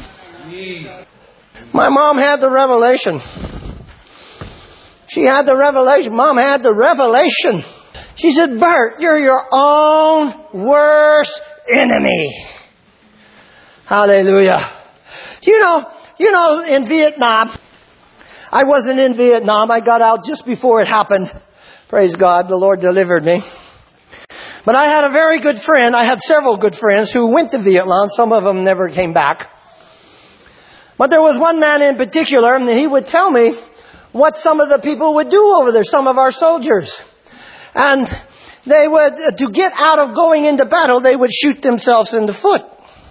My mom had the revelation. She had the revelation. Mom had the revelation. She said, Bert, you're your own worst enemy. Hallelujah. Do you know, you know, in Vietnam, I wasn't in Vietnam. I got out just before it happened. Praise God, the Lord delivered me. But I had a very good friend. I had several good friends who went to Vietnam. Some of them never came back. But there was one man in particular, and he would tell me what some of the people would do over there, some of our soldiers. And they would, to get out of going into battle, they would shoot themselves in the foot.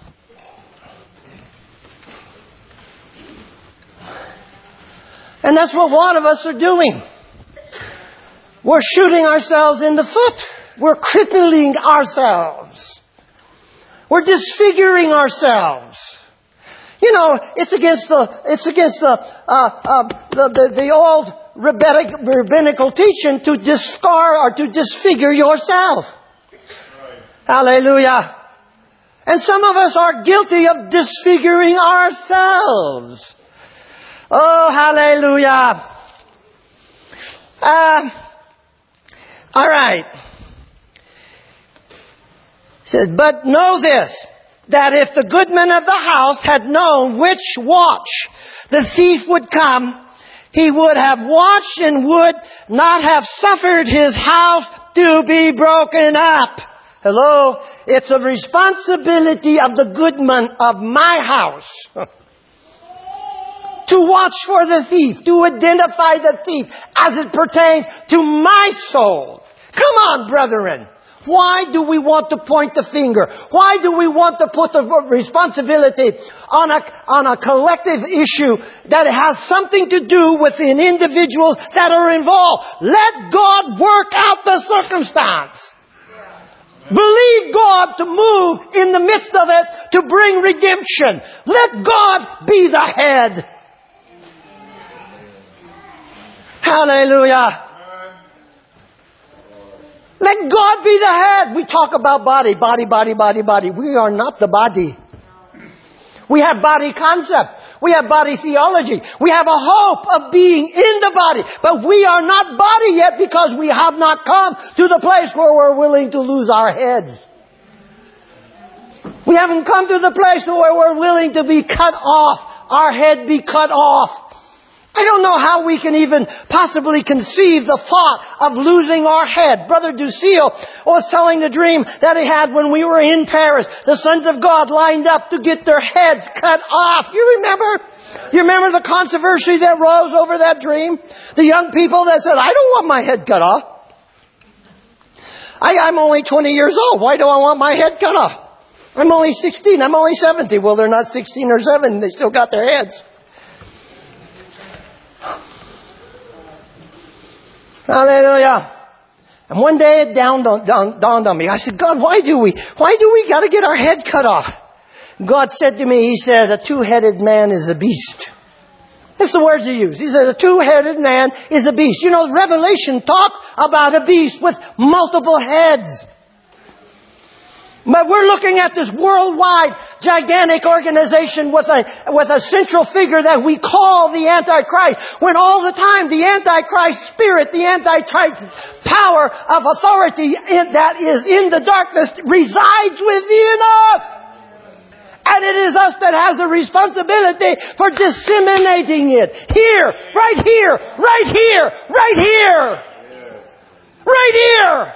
And that's what a lot of us are doing. We're shooting ourselves in the foot. We're crippling ourselves. We're disfiguring ourselves. You know, it's against the it's against the uh, uh, the, the the old rabbinic, rabbinical teaching to discard or to disfigure yourself. Right. Hallelujah! And some of us are guilty of disfiguring ourselves. Oh, hallelujah! Uh, all right. It says, but know this, that if the goodman of the house had known which watch the thief would come, he would have watched and would not have suffered his house to be broken up. Hello? It's a responsibility of the goodman of my house to watch for the thief, to identify the thief as it pertains to my soul. Come on, brethren. Why do we want to point the finger? Why do we want to put the responsibility on a, on a collective issue that has something to do with the individuals that are involved? Let God work out the circumstance. Believe God to move in the midst of it to bring redemption. Let God be the head. Hallelujah. Let God be the head. We talk about body, body, body, body, body. We are not the body. We have body concept. We have body theology. We have a hope of being in the body. But we are not body yet because we have not come to the place where we're willing to lose our heads. We haven't come to the place where we're willing to be cut off. Our head be cut off. I don't know how we can even possibly conceive the thought of losing our head. Brother Ducille was telling the dream that he had when we were in Paris. The sons of God lined up to get their heads cut off. You remember? You remember the controversy that rose over that dream? The young people that said, I don't want my head cut off. I, I'm only twenty years old. Why do I want my head cut off? I'm only sixteen. I'm only seventy. Well, they're not sixteen or seventeen. They still got their heads. Hallelujah. And one day it dawned on, dawned, dawned on me. I said, God, why do we, why do we got to get our head cut off? God said to me, He says, a two-headed man is a beast. It's the words he used. He said a two-headed man is a beast. You know, Revelation talks about a beast with multiple heads. But we're looking at this worldwide, gigantic organization with a, with a central figure that we call the Antichrist. When all the time the Antichrist spirit, the Antichrist power of authority in, that is in the darkness resides within us. And it is us that has the responsibility for disseminating it. Here, right here, right here, right here. Right here.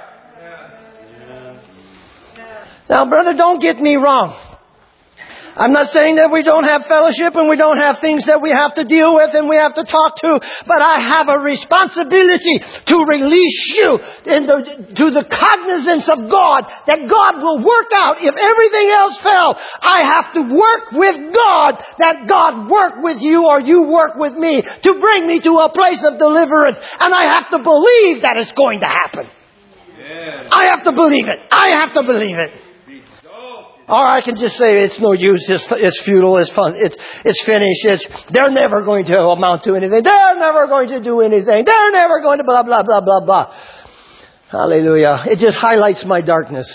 Now, brother, don't get me wrong. I'm not saying that we don't have fellowship and we don't have things that we have to deal with and we have to talk to, but I have a responsibility to release you into, to the cognizance of God, that God will work out. If everything else fell, I have to work with God, that God work with you or you work with me to bring me to a place of deliverance. And I have to believe that it's going to happen. Yeah. I have to believe it. I have to believe it. Or I can just say it's no use, it's, it's futile, it's fun, it's, it's finished, it's, they're never going to amount to anything, they're never going to do anything, they're never going to blah, blah, blah, blah, blah. Hallelujah. It just highlights my darkness.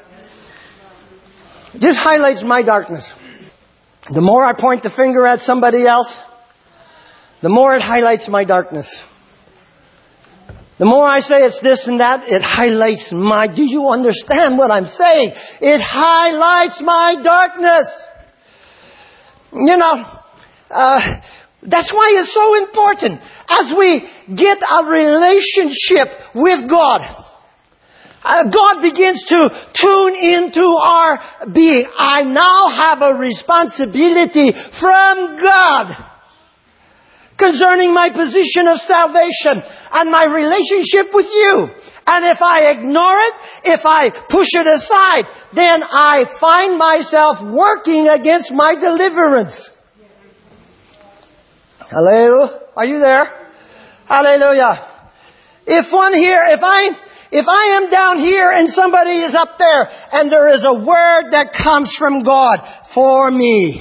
It just highlights my darkness. The more I point the finger at somebody else, the more it highlights my darkness. The more I say it's this and that, it highlights my... Do you understand what I'm saying? It highlights my darkness. You know, uh, that's why it's so important. As we get a relationship with God, uh, God begins to tune into our being. I now have a responsibility from God concerning my position of salvation and my relationship with you. And if I ignore it, if I push it aside, then I find myself working against my deliverance. Hallelujah. Are you there? Hallelujah. If one here, if I, if I am down here and somebody is up there and there is a word that comes from God for me.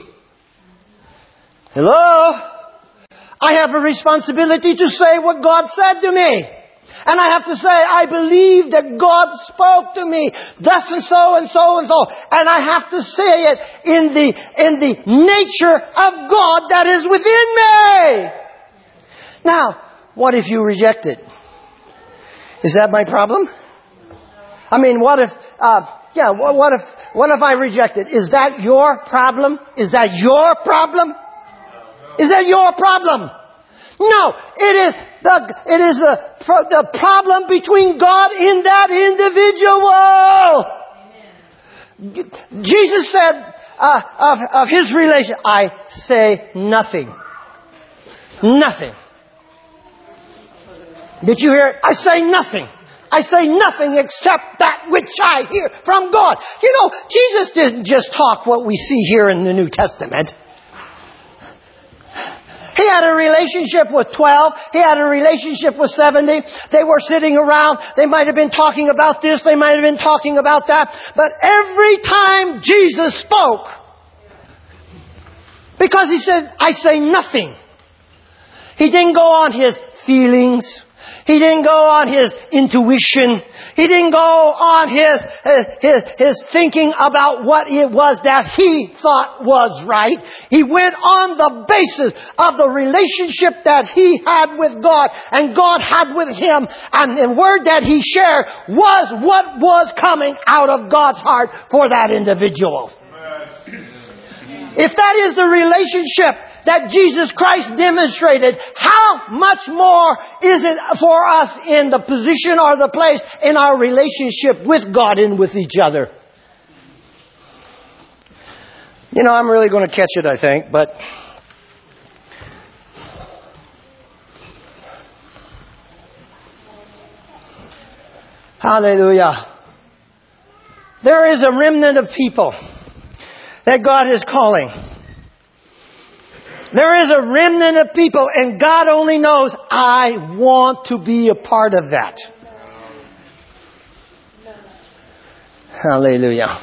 Hello? I have a responsibility to say what God said to me. And I have to say, I believe that God spoke to me, thus and so and so and so. And I have to say it in the, in the nature of God that is within me. Now, what if you reject it? Is that my problem? I mean, what if, uh, yeah, what if, what if I reject it? Is that your problem? Is that your problem? Is that your problem? No, it is the it is the the problem between God in that individual. Amen. Jesus said uh, of of His relation, I say nothing, nothing. Did you hear it? I say nothing. I say nothing except that which I hear from God. You know, Jesus didn't just talk what we see here in the New Testament. He had a relationship with twelve. He had a relationship with seventy. They were sitting around. They might have been talking about this. They might have been talking about that. But every time Jesus spoke, because He said, I say nothing. He didn't go on His feelings. He didn't go on His intuition. He didn't go on his, his, his thinking about what it was that he thought was right. He went on the basis of the relationship that he had with God and God had with him. And the word that he shared was what was coming out of God's heart for that individual. If that is the relationship that Jesus Christ demonstrated, how much more is it for us in the position or the place in our relationship with God and with each other? You know, I'm really going to catch it, I think, but hallelujah. There is a remnant of people that God is calling. There is a remnant of people, and God only knows, I want to be a part of that. Hallelujah.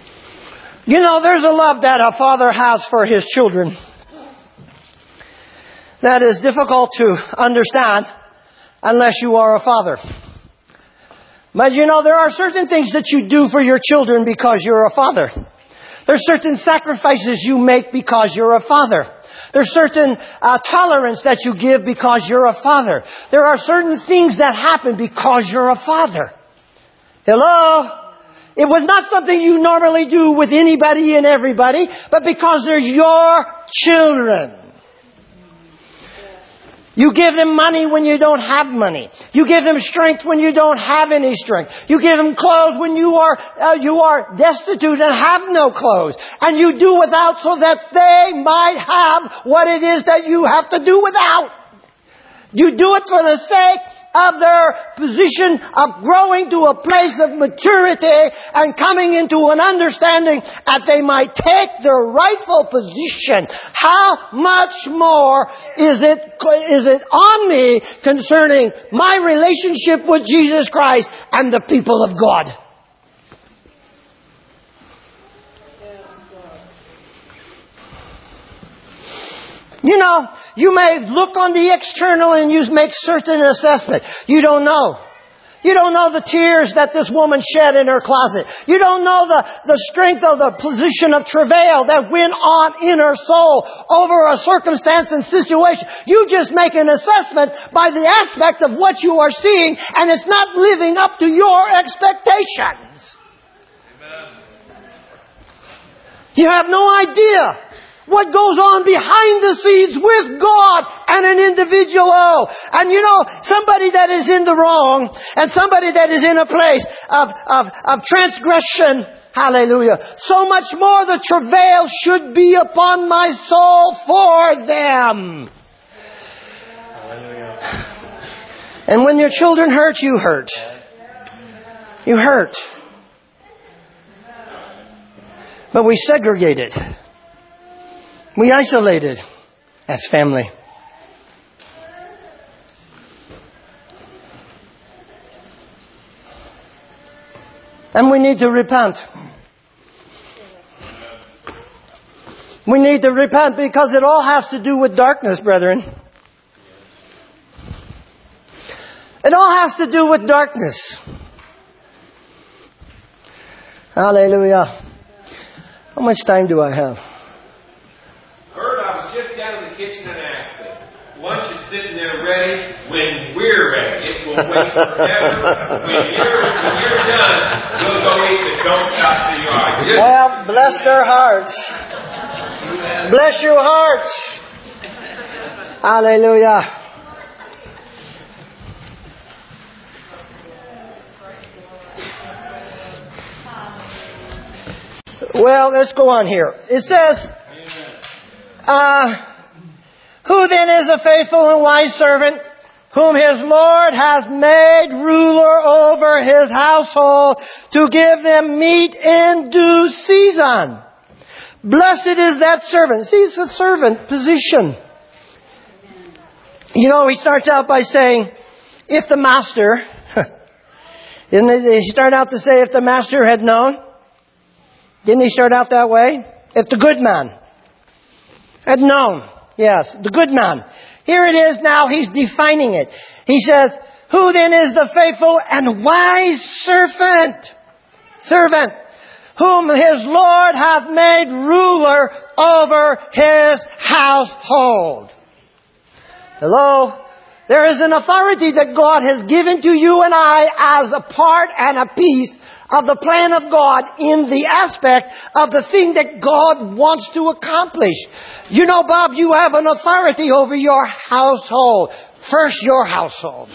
You know, there's a love that a father has for his children. that is difficult to understand unless you are a father. But you know, there are certain things that you do for your children because you're a father. There's certain sacrifices you make because you're a father. There's certain uh, tolerance that you give because you're a father. There are certain things that happen because you're a father. Hello? It was not something you normally do with anybody and everybody, but because they're your children. You give them money when you don't have money. You give them strength when you don't have any strength. You give them clothes when you are uh, you are destitute and have no clothes. And you do without so that they might have what it is that you have to do without. You do it for the sake of their position of growing to a place of maturity and coming into an understanding that they might take their rightful position. How much more is it, is it on me concerning my relationship with Jesus Christ and the people of God? You know, you may look on the external and you make certain assessment. You don't know. You don't know the tears that this woman shed in her closet. You don't know the, the strength of the position of travail that went on in her soul over a circumstance and situation. You just make an assessment by the aspect of what you are seeing, and it's not living up to your expectations. Amen. You have no idea what goes on behind the scenes with God and an individual. And you know, somebody that is in the wrong and somebody that is in a place of, of, of transgression, hallelujah, so much more the travail should be upon my soul for them. Hallelujah. And when your children hurt, you hurt. You hurt. But we segregated. We isolated as family. And we need to repent. We need to repent because it all has to do with darkness, brethren. It all has to do with darkness. Hallelujah. How much time do I have? Bert, I was just down in the kitchen and asked them. Lunch is sitting there ready when we're ready. It will wait forever. when, you're, when you're done, we'll go eat, but don't stop till you are. Just well, bless their hearts. Bless your hearts. Hallelujah. Well, let's go on here. It says, Uh, who then is a faithful and wise servant, whom his Lord has made ruler over his household, to give them meat in due season? Blessed is that servant. See, it's a servant position. You know, he starts out by saying, if the master, didn't he start out to say, if the master had known? Didn't he start out that way? If the good man had known. Yes, the good man. Here it is now, he's defining it. He says, who then is the faithful and wise servant? Servant, whom his Lord hath made ruler over his household. Hello? There is an authority that God has given to you and I as a part and a piece of the plan of God in the aspect of the thing that God wants to accomplish. You know, Bob, you have an authority over your household. First, your household.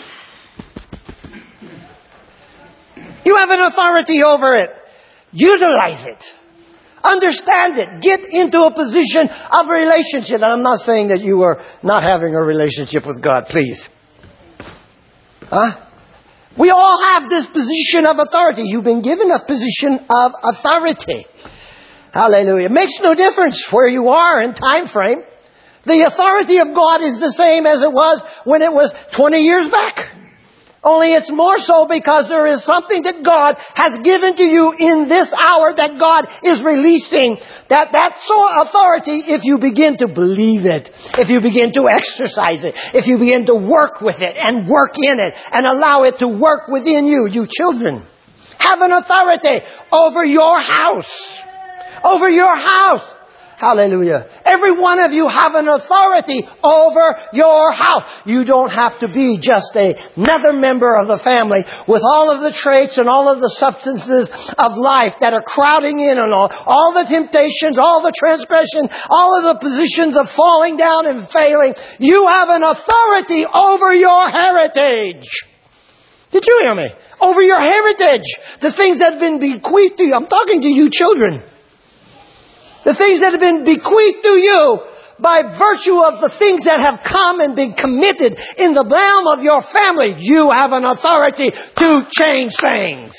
You have an authority over it. Utilize it. Understand it. Get into a position of relationship. And I'm not saying that you are not having a relationship with God, please. Huh? We all have this position of authority. You've been given a position of authority. Hallelujah. It makes no difference where you are in time frame. The authority of God is the same as it was when it was twenty years back. Only it's more so because there is something that God has given to you in this hour that God is releasing. That that so authority, if you begin to believe it, if you begin to exercise it, if you begin to work with it and work in it and allow it to work within you, you children have an authority over your house. Over your house. Hallelujah. Every one of you have an authority over your house. You don't have to be just a, another member of the family with all of the traits and all of the substances of life that are crowding in on all, all the temptations, all the transgression, all of the positions of falling down and failing. You have an authority over your heritage. Did you hear me? Over your heritage. The things that have been bequeathed to you. I'm talking to you children. The things that have been bequeathed to you by virtue of the things that have come and been committed in the realm of your family. You have an authority to change things.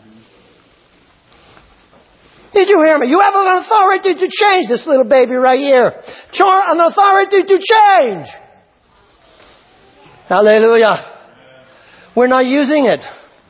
Did you hear me? You have an authority to change this little baby right here. An authority to change. Hallelujah. We're not using it.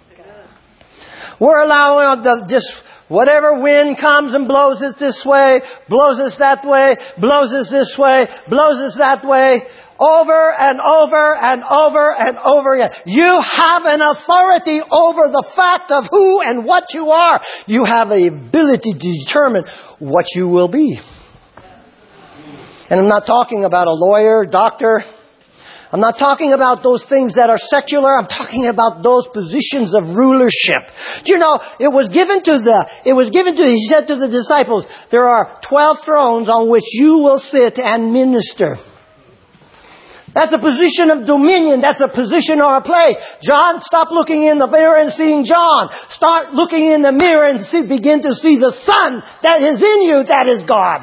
We're allowing the just whatever wind comes and blows us this way, blows us that way, blows us this way, blows us that way, over and over and over and over again. You have an authority over the fact of who and what you are. You have the ability to determine what you will be. And I'm not talking about a lawyer, doctor. I'm not talking about those things that are secular. I'm talking about those positions of rulership. Do you know, it was given to the, it was given to, he said to the disciples, there are twelve thrones on which you will sit and minister. That's a position of dominion. That's a position or a place. John, stop looking in the mirror and seeing John. Start looking in the mirror and see, begin to see the Son that is in you, that is God.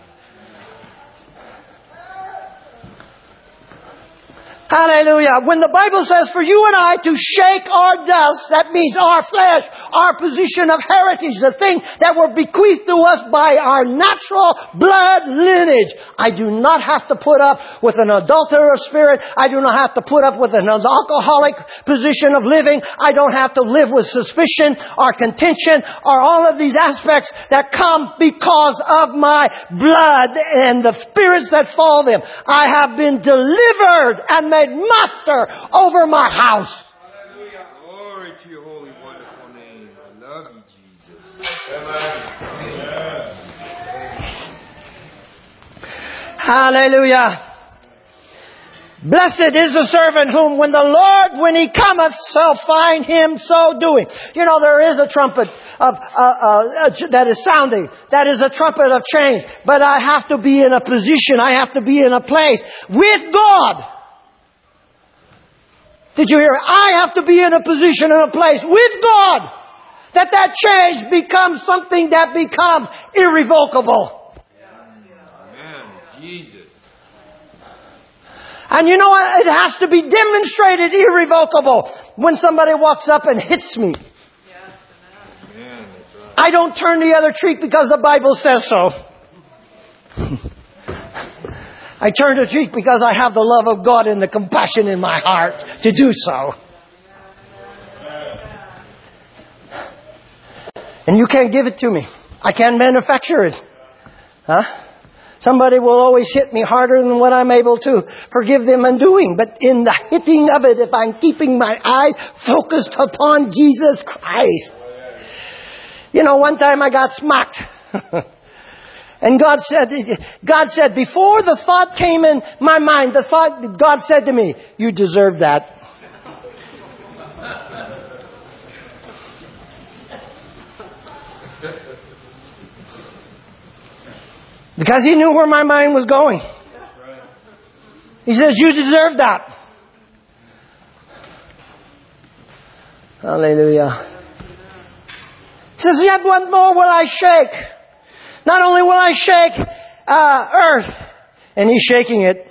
Hallelujah. When the Bible says for you and I to shake our dust, that means our flesh, our position of heritage, the thing that were bequeathed to us by our natural blood lineage. I do not have to put up with an adulterous spirit. I do not have to put up with an alcoholic position of living. I don't have to live with suspicion or contention or all of these aspects that come because of my blood and the spirits that fall them. I have been delivered and made master over my house. Hallelujah. Glory to your holy, wonderful name. I love you, Jesus. Amen. Hallelujah. Blessed is the servant whom when the Lord, when He cometh, shall find him so doing. You know, there is a trumpet of, uh, uh, that is sounding. That is a trumpet of change. But I have to be in a position. I have to be in a place with God. Did you hear? I have to be in a position and a place with God that that change becomes something that becomes irrevocable. Amen. Jesus. And you know what? It has to be demonstrated irrevocable when somebody walks up and hits me. Amen. I don't turn the other cheek because the Bible says so. I turn the cheek because I have the love of God and the compassion in my heart to do so. And you can't give it to me. I can't manufacture it. Huh? Somebody will always hit me harder than what I'm able to forgive them and doing. But in the hitting of it, if I'm keeping my eyes focused upon Jesus Christ. You know, one time I got smacked. And God said, God said, before the thought came in my mind, the thought, God said to me, you deserve that. Because He knew where my mind was going. He says, you deserve that. Hallelujah. He says, yet one more will I shake. Not only will I shake uh, earth, and He's shaking it.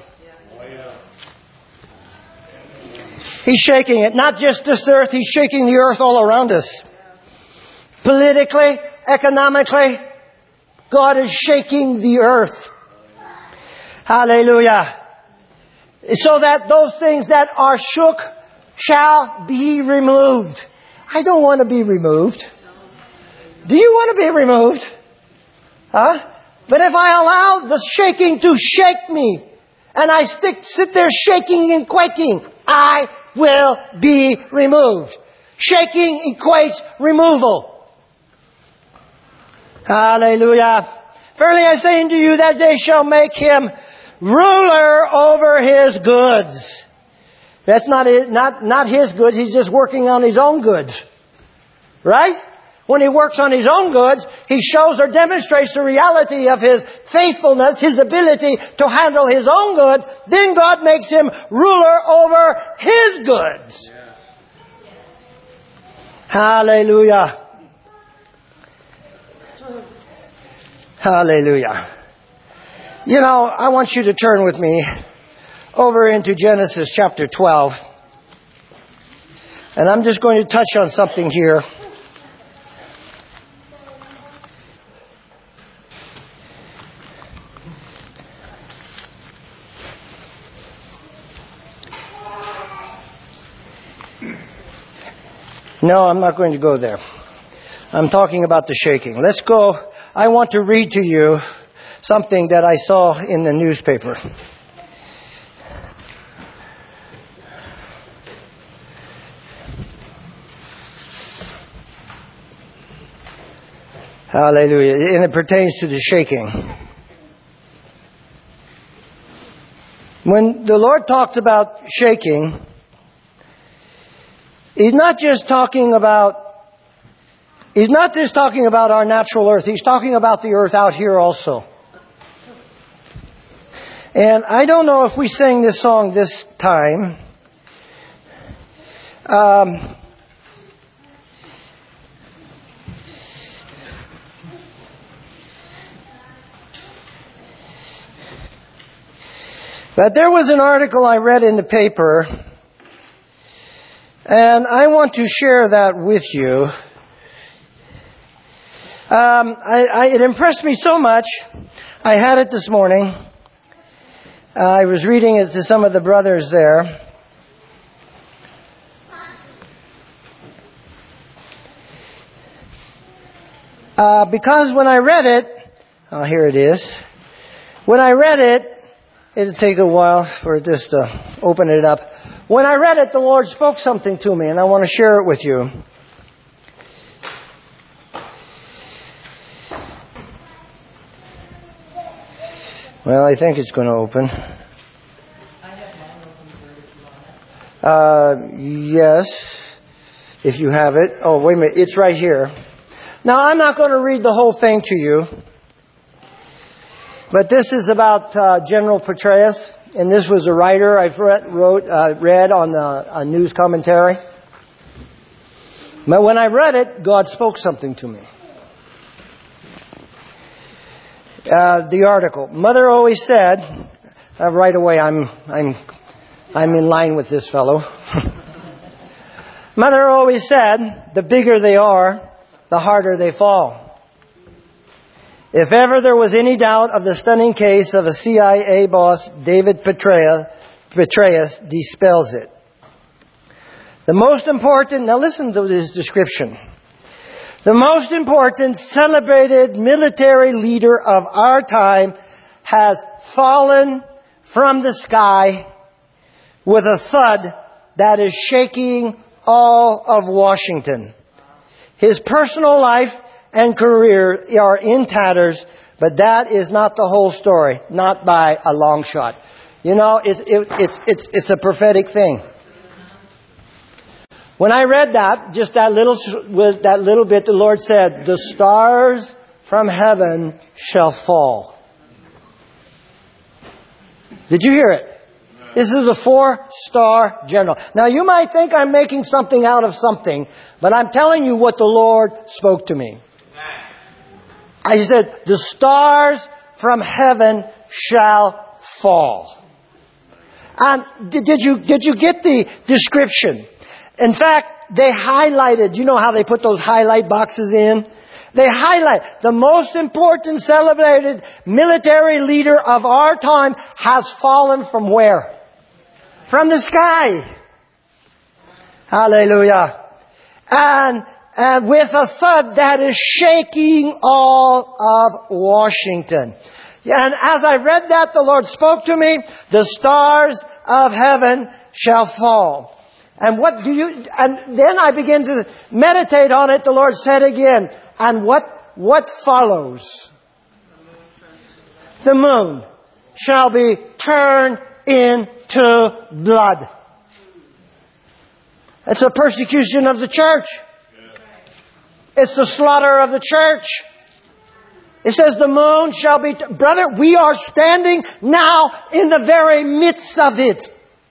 He's shaking it. Not just this earth, He's shaking the earth all around us. Politically, economically, God is shaking the earth. Hallelujah. So that those things that are shook shall be removed. I don't want to be removed. Do you want to be removed? Huh? But if I allow the shaking to shake me, and I stick, sit there shaking and quaking, I will be removed. Shaking equates removal. Hallelujah. Verily I say unto you that they shall make him ruler over his goods. That's not, not, not his goods. He's just working on his own goods. Right? When he works on his own goods, he shows or demonstrates the reality of his faithfulness, his ability to handle his own goods. Then God makes him ruler over his goods. Yeah. Hallelujah. Hallelujah. You know, I want you to turn with me over into Genesis chapter twelve. And I'm just going to touch on something here. No, I'm not going to go there. I'm talking about the shaking. Let's go. I want to read to you something that I saw in the newspaper. Hallelujah. And it pertains to the shaking. When the Lord talks about shaking, He's not just talking about He's not just talking about our natural earth. He's talking about the earth out here also. And I don't know if we sang this song this time. Um, but there was an article I read in the paper, and I want to share that with you. Um, I, I, it impressed me so much. I had it this morning. Uh, I was reading it to some of the brothers there. Uh, because when I read it, oh, here it is. When I read it, it'll take a while for this to open it up. When I read it, the Lord spoke something to me, and I want to share it with you. Well, I think it's going to open. Uh, yes, if you have it. Oh, wait a minute. It's right here. Now, I'm not going to read the whole thing to you. But this is about uh, General Petraeus. And this was a writer I've read, wrote, uh, read on the, a news commentary. But when I read it, God spoke something to me. Uh, the article. Mother always said, uh, right away I'm I'm I'm in line with this fellow. Mother always said, the bigger they are, the harder they fall. If ever there was any doubt of the stunning case of a C I A boss, David Petraeus, Petraeus dispels it. The most important, now listen to this description. The most important celebrated military leader of our time has fallen from the sky with a thud that is shaking all of Washington. His personal life and career are in tatters, but that is not the whole story, not by a long shot. You know, it's, it, it's, it's, it's a prophetic thing. When I read that, just that little, that little bit, the Lord said, the stars from heaven shall fall. Did you hear it? This is a four-star general. Now, you might think I'm making something out of something, but I'm telling you what the Lord spoke to me. I said, the stars from heaven shall fall. Um, did, did you, did you get the description? In fact, they highlighted, you know how they put those highlight boxes in? They highlight the most important celebrated military leader of our time has fallen from where? From the sky. Hallelujah. And, and with a thud that is shaking all of Washington. And as I read that, the Lord spoke to me, the stars of heaven shall fall. And what do you, and then I began to meditate on it. The Lord said again, and what, what follows? The moon shall be turned into blood. It's a persecution of the church. It's the slaughter of the church. It says the moon shall be... T- Brother, we are standing now in the very midst of it.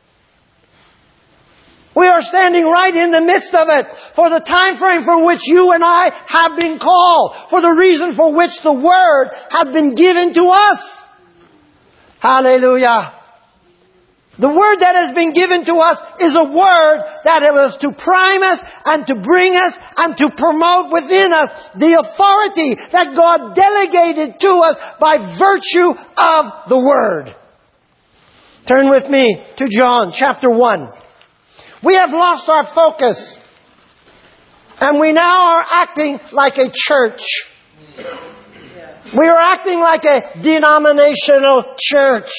We are standing right in the midst of it. For the time frame for which you and I have been called. For the reason for which the Word has been given to us. Hallelujah. The Word that has been given to us is a Word that it was to prime us and to bring us and to promote within us the authority that God delegated to us by virtue of the Word. Turn with me to John chapter one. We have lost our focus. And we now are acting like a church. We are acting like a denominational church.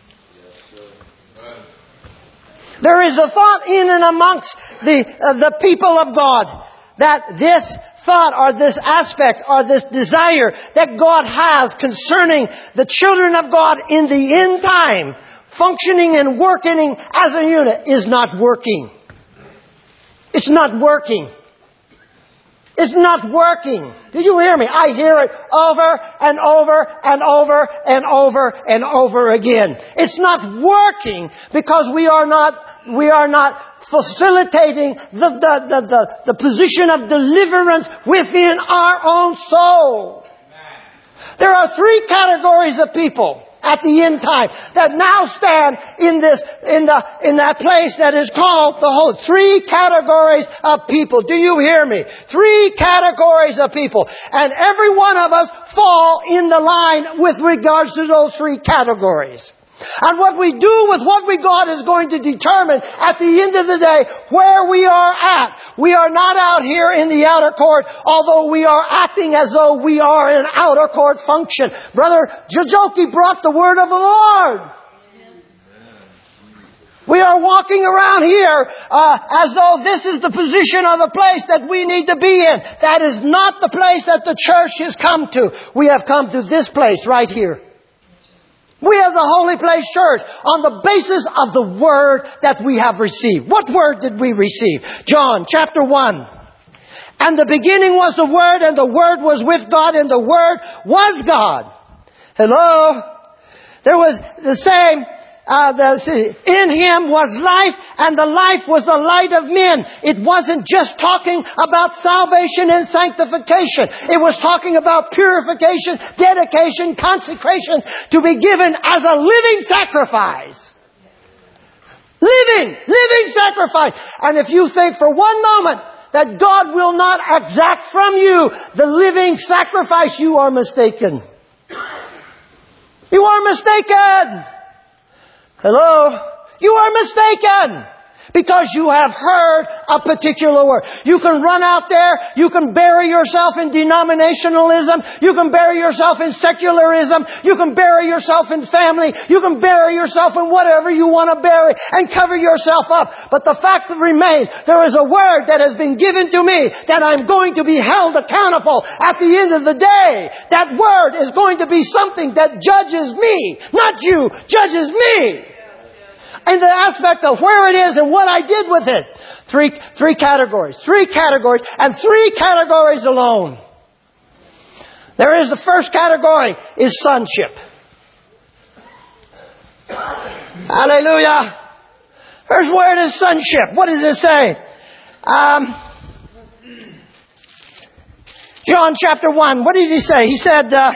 There is a thought in and amongst the, uh, the people of God that this thought or this aspect or this desire that God has concerning the children of God in the end time, functioning and working as a unit, is not working. It's not working. It's not working. Did you hear me? I hear it over and over and over and over and over again. It's not working because we are not, we are not facilitating the, the, the, the, the position of deliverance within our own soul. There are three categories of people at the end time that now stand in this, in the, in that place that is called the whole. Three categories of people. Do you hear me? Three categories of people. And every one of us fall in the line with regards to those three categories. And what we do with what we got is going to determine at the end of the day where we are at. We are not out here in the outer court, although we are acting as though we are in outer court function. Brother Jojoki brought the word of the Lord. We are walking around here uh, as though this is the position or the place that we need to be in. That is not the place that the church has come to. We have come to this place right here. We as a Holy Place Church, on the basis of the Word that we have received. What Word did we receive? John chapter one. And the beginning was the Word, and the Word was with God, and the Word was God. Hello? There was the same... Uh, the, in Him was life, and the life was the light of men. It wasn't just talking about salvation and sanctification. It was talking about purification, dedication, consecration to be given as a living sacrifice. Living, living sacrifice. And if you think for one moment that God will not exact from you the living sacrifice, you are mistaken. You are mistaken. Hello? You are mistaken. Because you have heard a particular word. You can run out there. You can bury yourself in denominationalism. You can bury yourself in secularism. You can bury yourself in family. You can bury yourself in whatever you want to bury and cover yourself up. But the fact remains, there is a word that has been given to me that I'm going to be held accountable at the end of the day. That word is going to be something that judges me. Not you, judges me. In the aspect of where it is and what I did with it. Three, three categories. Three categories. And three categories alone. There is the first category is sonship. Hallelujah. First word is sonship. What does it say? Um, John chapter one. What did he say? He said... Uh,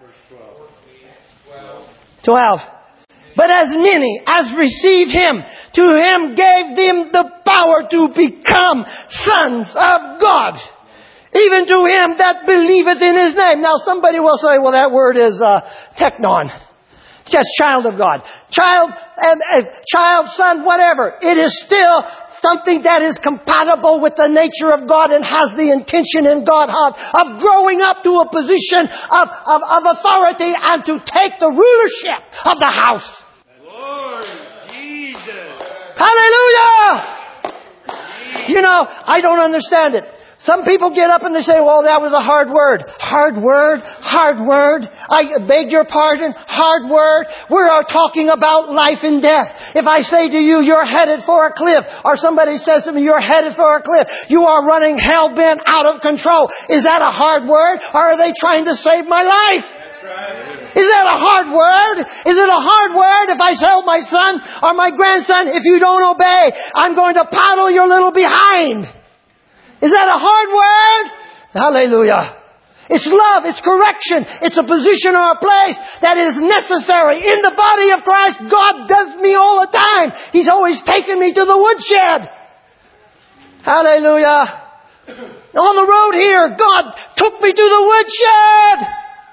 twelve. But as many as received Him, to Him gave them the power to become sons of God. Even to him that believeth in His name. Now somebody will say, well, that word is uh, teknon. Just child of God. Child, uh, uh, child, son, whatever. It is still something that is compatible with the nature of God and has the intention in God of growing up to a position of, of, of authority and to take the rulership of the house. Lord Jesus. Hallelujah! You know, I don't understand it. Some people get up and they say, well, that was a hard word. Hard word? Hard word? I beg your pardon? Hard word? We are talking about life and death. If I say to you, you're headed for a cliff, or somebody says to me, you're headed for a cliff, you are running hell-bent out of control. Is that a hard word? Or are they trying to save my life? That's right. Is that a hard word? Is it a hard word if I tell my son or my grandson, if you don't obey, I'm going to paddle your little behind? Is that a hard word? Hallelujah. It's love. It's correction. It's a position or a place that is necessary. In the body of Christ, God does me all the time. He's always taken me to the woodshed. Hallelujah. On the road here, God took me to the woodshed.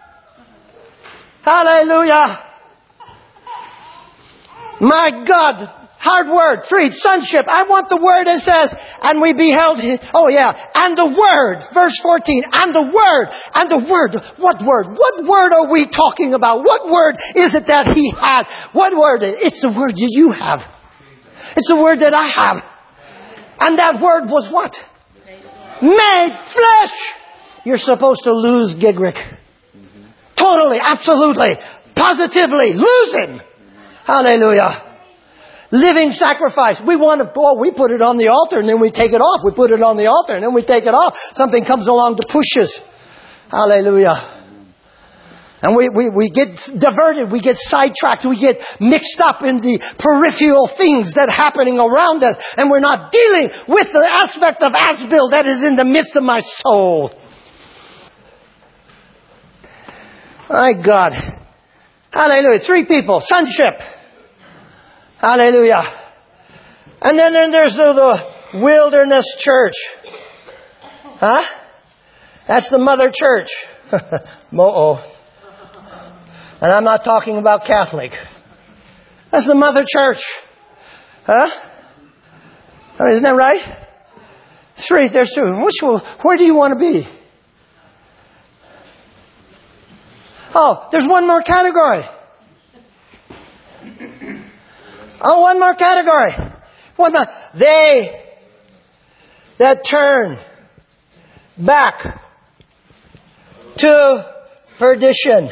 Hallelujah. My God. Hard word. Three, sonship. I want the word that says, and we beheld his, oh yeah, and the word. Verse fourteen, and the word, and the word. What word? What word are we talking about? What word is it that he had? What word? It's the word that you have. It's the word that I have. And that word was what? Made flesh. You're supposed to lose Gigrick. Totally, absolutely, positively, lose him. Hallelujah. Living sacrifice. We want to, oh, we put it on the altar and then we take it off. We put it on the altar and then we take it off. Something comes along to push us. Hallelujah. And we, we, we get diverted. We get sidetracked. We get mixed up in the peripheral things that are happening around us. And we're not dealing with the aspect of Asbil that is in the midst of my soul. My God. Hallelujah. Three people. Sonship. Hallelujah. And then, then there's the, the wilderness church. Huh? That's the mother church. Mo-oh. And I'm not talking about Catholic. That's the mother church. Huh? Oh, isn't that right? Three, there's two. Which one, where do you want to be? Oh, there's one more category. Oh, one more category. One more. They that turn back to perdition.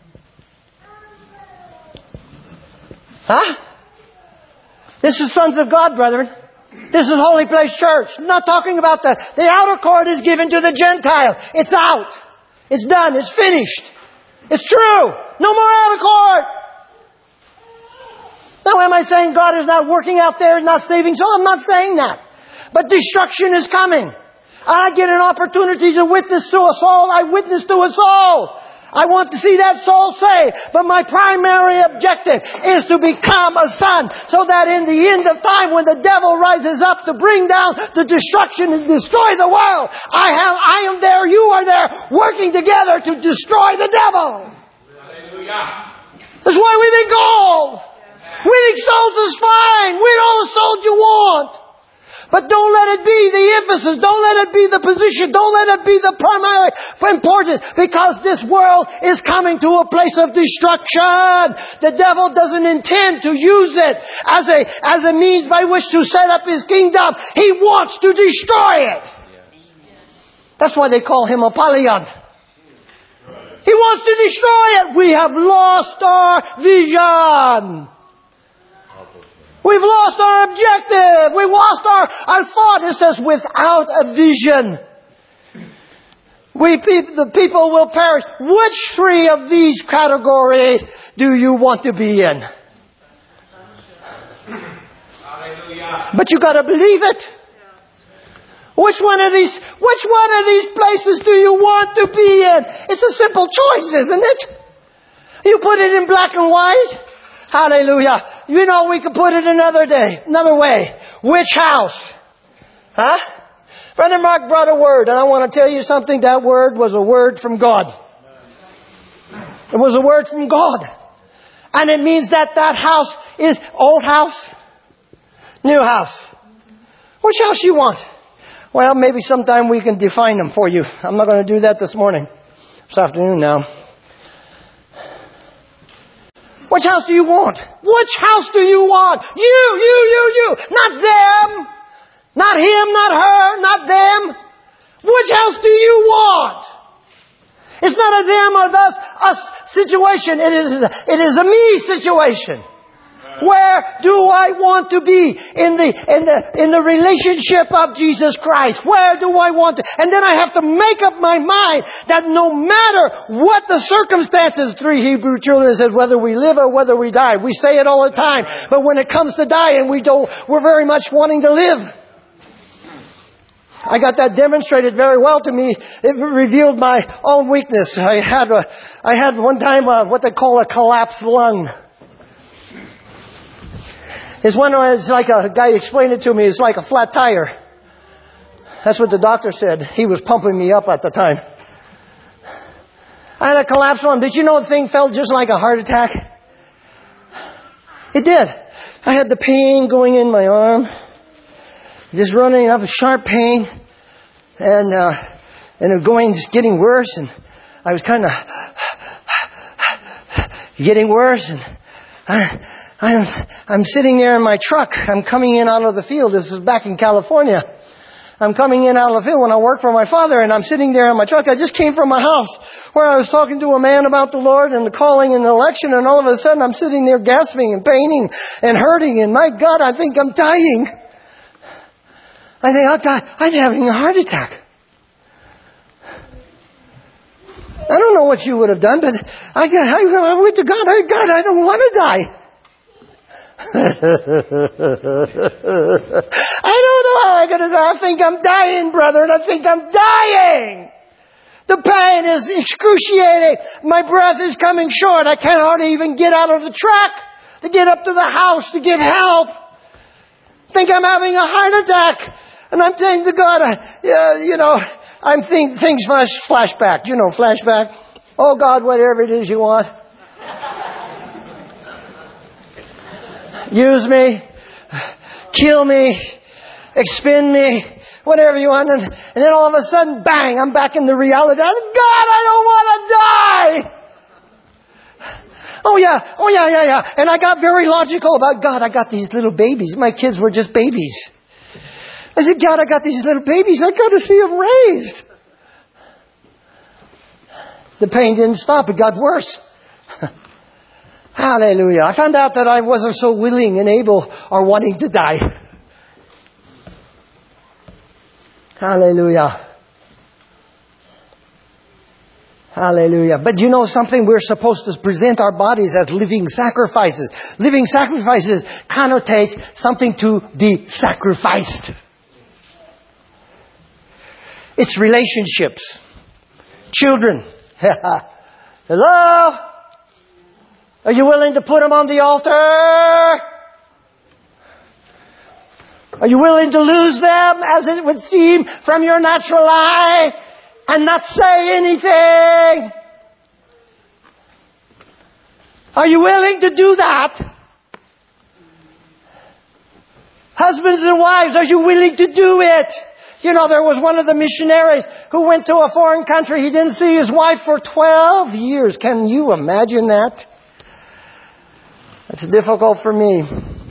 Huh? This is sons of God, brethren. This is Holy Place Church. I'm not talking about the... The outer court is given to the Gentile. It's out. It's done. It's finished. It's true. No more outer court. Now, am I saying God is not working out there and not saving souls? I'm not saying that. But destruction is coming. I get an opportunity to witness to a soul. I witness to a soul. I want to see that soul saved. But my primary objective is to become a son, so that in the end of time, when the devil rises up to bring down the destruction and destroy the world, I have, I am there, you are there, working together to destroy the devil. Hallelujah. That's why we've been called. Winning souls is fine. Win all the souls you want. But don't let it be the emphasis. Don't let it be the position. Don't let it be the primary importance. Because this world is coming to a place of destruction. The devil doesn't intend to use it as a, as a means by which to set up his kingdom. He wants to destroy it. That's why they call him Apollyon. He wants to destroy it. We have lost our vision. We've lost our objective. We've lost our, our thought. It says, without a vision, we the people will perish. Which three of these categories do you want to be in? Hallelujah. But you got to believe it. Which one of these, which one of these places do you want to be in? It's a simple choice, isn't it? You put it in black and white. Hallelujah. You know, we could put it another day, another way. Which house? Huh? Brother Mark brought a word, and I want to tell you something. That word was a word from God. It was a word from God. And it means that that house is old house, new house. Which house you want? Well, maybe sometime we can define them for you. I'm not going to do that this morning. This afternoon now. Which house do you want? Which house do you want? You, you, you, you. Not them. Not him, not her, not them. Which house do you want? It's not a them or us, us situation. It is, it is a me situation. Where do I want to be in the, in the, in the relationship of Jesus Christ? Where do I want to? And then I have to make up my mind that no matter what the circumstances, three Hebrew children says, whether we live or whether we die. We say it all the time. But when it comes to dying, we don't, we're very much wanting to live. I got that demonstrated very well to me. It revealed my own weakness. I had a, I had one time a, what they call a collapsed lung. It's one it's like a guy explained it to me. It's like a flat tire. That's what the doctor said. He was pumping me up at the time. I had a collapsed lung. Did you know the thing felt just like a heart attack? It did. I had the pain going in my arm. Just running up a sharp pain, and uh, and it going just getting worse, and I was kind of getting worse, and I, I'm I'm sitting there in my truck. I'm coming in out of the field. This is back in California. I'm coming in out of the field when I work for my father, and I'm sitting there in my truck. I just came from my house where I was talking to a man about the Lord and the calling and the election, and all of a sudden I'm sitting there gasping and paining and hurting, and my God, I think I'm dying. I think, I'll die. I'm having a heart attack. I don't know what you would have done, but I, I, I went to God. I, God, I don't want to die. I don't know how I'm going to die. I think I'm dying, brother, and I think I'm dying. The pain is excruciating. My breath is coming short. I can't hardly even get out of the truck to get up to the house to get help. I think I'm having a heart attack. And I'm saying to God, uh, you know, I'm think things flash flashback. You know, flashback. Oh God, whatever it is you want. Use me, kill me, expend me, whatever you want. And, and then all of a sudden, bang! I'm back in the reality. God, I don't want to die. Oh yeah, oh yeah, yeah, yeah. And I got very logical about God. I got these little babies. My kids were just babies. I said, God, I got these little babies. I got to see them raised. The pain didn't stop. It got worse. Hallelujah. I found out that I wasn't so willing and able or wanting to die. Hallelujah. Hallelujah. But you know something? We're supposed to present our bodies as living sacrifices. Living sacrifices connotate something to be sacrificed. It's relationships. Children. Hello? Are you willing to put them on the altar? Are you willing to lose them, as it would seem, from your natural eye and not say anything? Are you willing to do that? Husbands and wives, are you willing to do it? You know, there was one of the missionaries who went to a foreign country. He didn't see his wife for twelve years. Can you imagine that? It's difficult for me.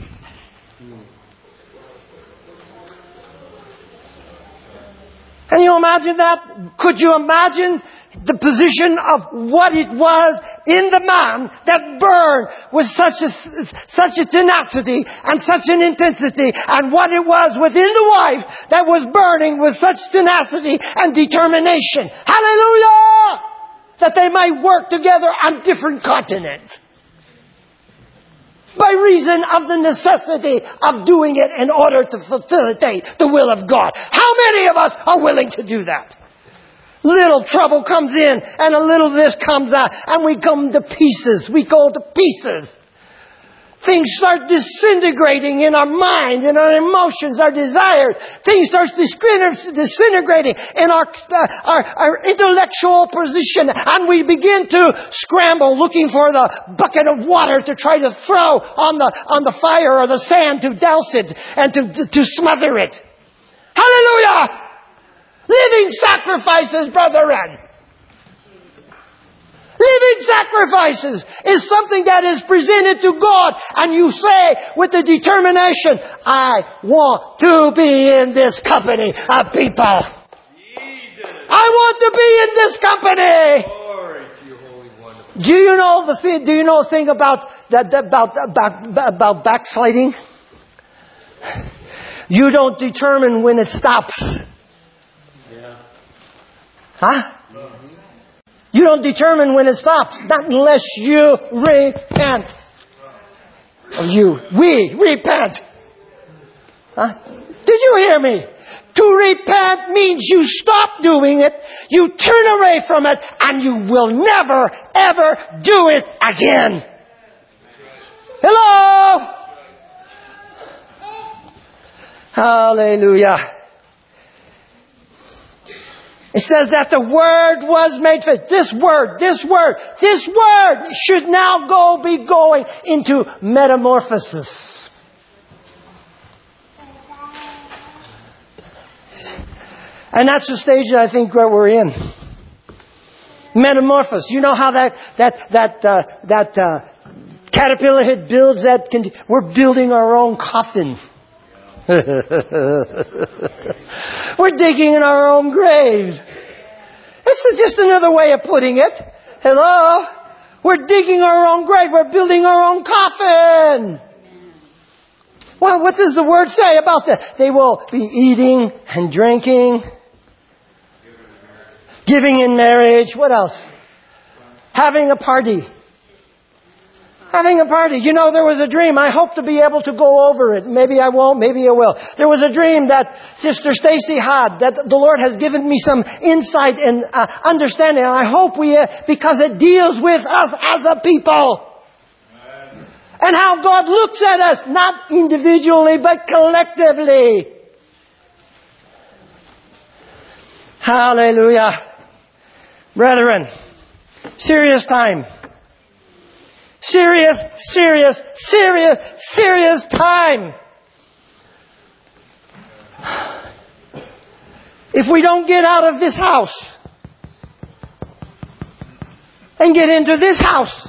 Can you imagine that? Could you imagine the position of what it was in the man that burned with such a, such a tenacity and such an intensity, and what it was within the wife that was burning with such tenacity and determination? Hallelujah! That they might work together on different continents. By reason of the necessity of doing it in order to facilitate the will of God. How many of us are willing to do that? Little trouble comes in and a little this comes out and we come to pieces. We go to pieces. things start disintegrating in our minds, in our emotions, our desires. Things start disintegrating in our, uh, our, our intellectual position. And we begin to scramble looking for the bucket of water to try to throw on the, on the fire or the sand to douse it and to, to smother it. Hallelujah! Living sacrifices, brethren. Living sacrifices is something that is presented to God, and you say with the determination, I want to be in this company of people. Jesus. I want to be in this company. Glory to you, Holy One. Do you know the thing? Do you know the thing about that about about about backsliding? You don't determine when it stops. Yeah. Huh? You don't determine when it stops, not unless you repent. Or you, we repent. Huh? Did you hear me? To repent means you stop doing it, you turn away from it, and you will never, ever do it again. Hello? Hallelujah. It says that the Word was made flesh. This Word, this Word, this Word should now go be going into metamorphosis. And that's the stage that I think where we're in. Metamorphosis. You know how that that that uh, that uh, caterpillar head builds that? Con- we're building our own coffin. We're digging in our own grave. This is just another way of putting it. Hello? We're digging our own grave. We're building our own coffin. Well, what does the Word say about that? They will be eating and drinking, giving in marriage. What else? Having a party. Having a party. You know, there was a dream. I hope to be able to go over it. Maybe I won't. Maybe I will. There was a dream that Sister Stacy had that the Lord has given me some insight and uh, understanding. And I hope we, uh, because it deals with us as a people. And how God looks at us, not individually, but collectively. Hallelujah. Brethren, serious time. Serious, serious, serious, serious time. If we don't get out of this house and get into this house,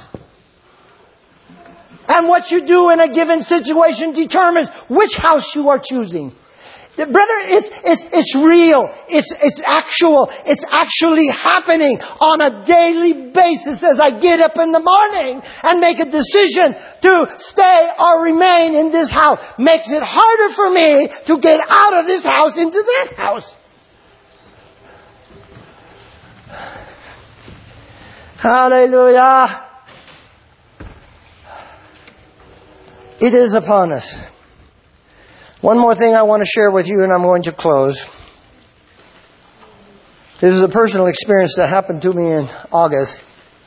and what you do in a given situation determines which house you are choosing. Brother, it's, it's, it's real. It's, it's actual. It's actually happening on a daily basis as I get up in the morning and make a decision to stay or remain in this house. Makes it harder for me to get out of this house into that house. Hallelujah. It is upon us. One more thing I want to share with you, and I'm going to close. This is a personal experience that happened to me in August.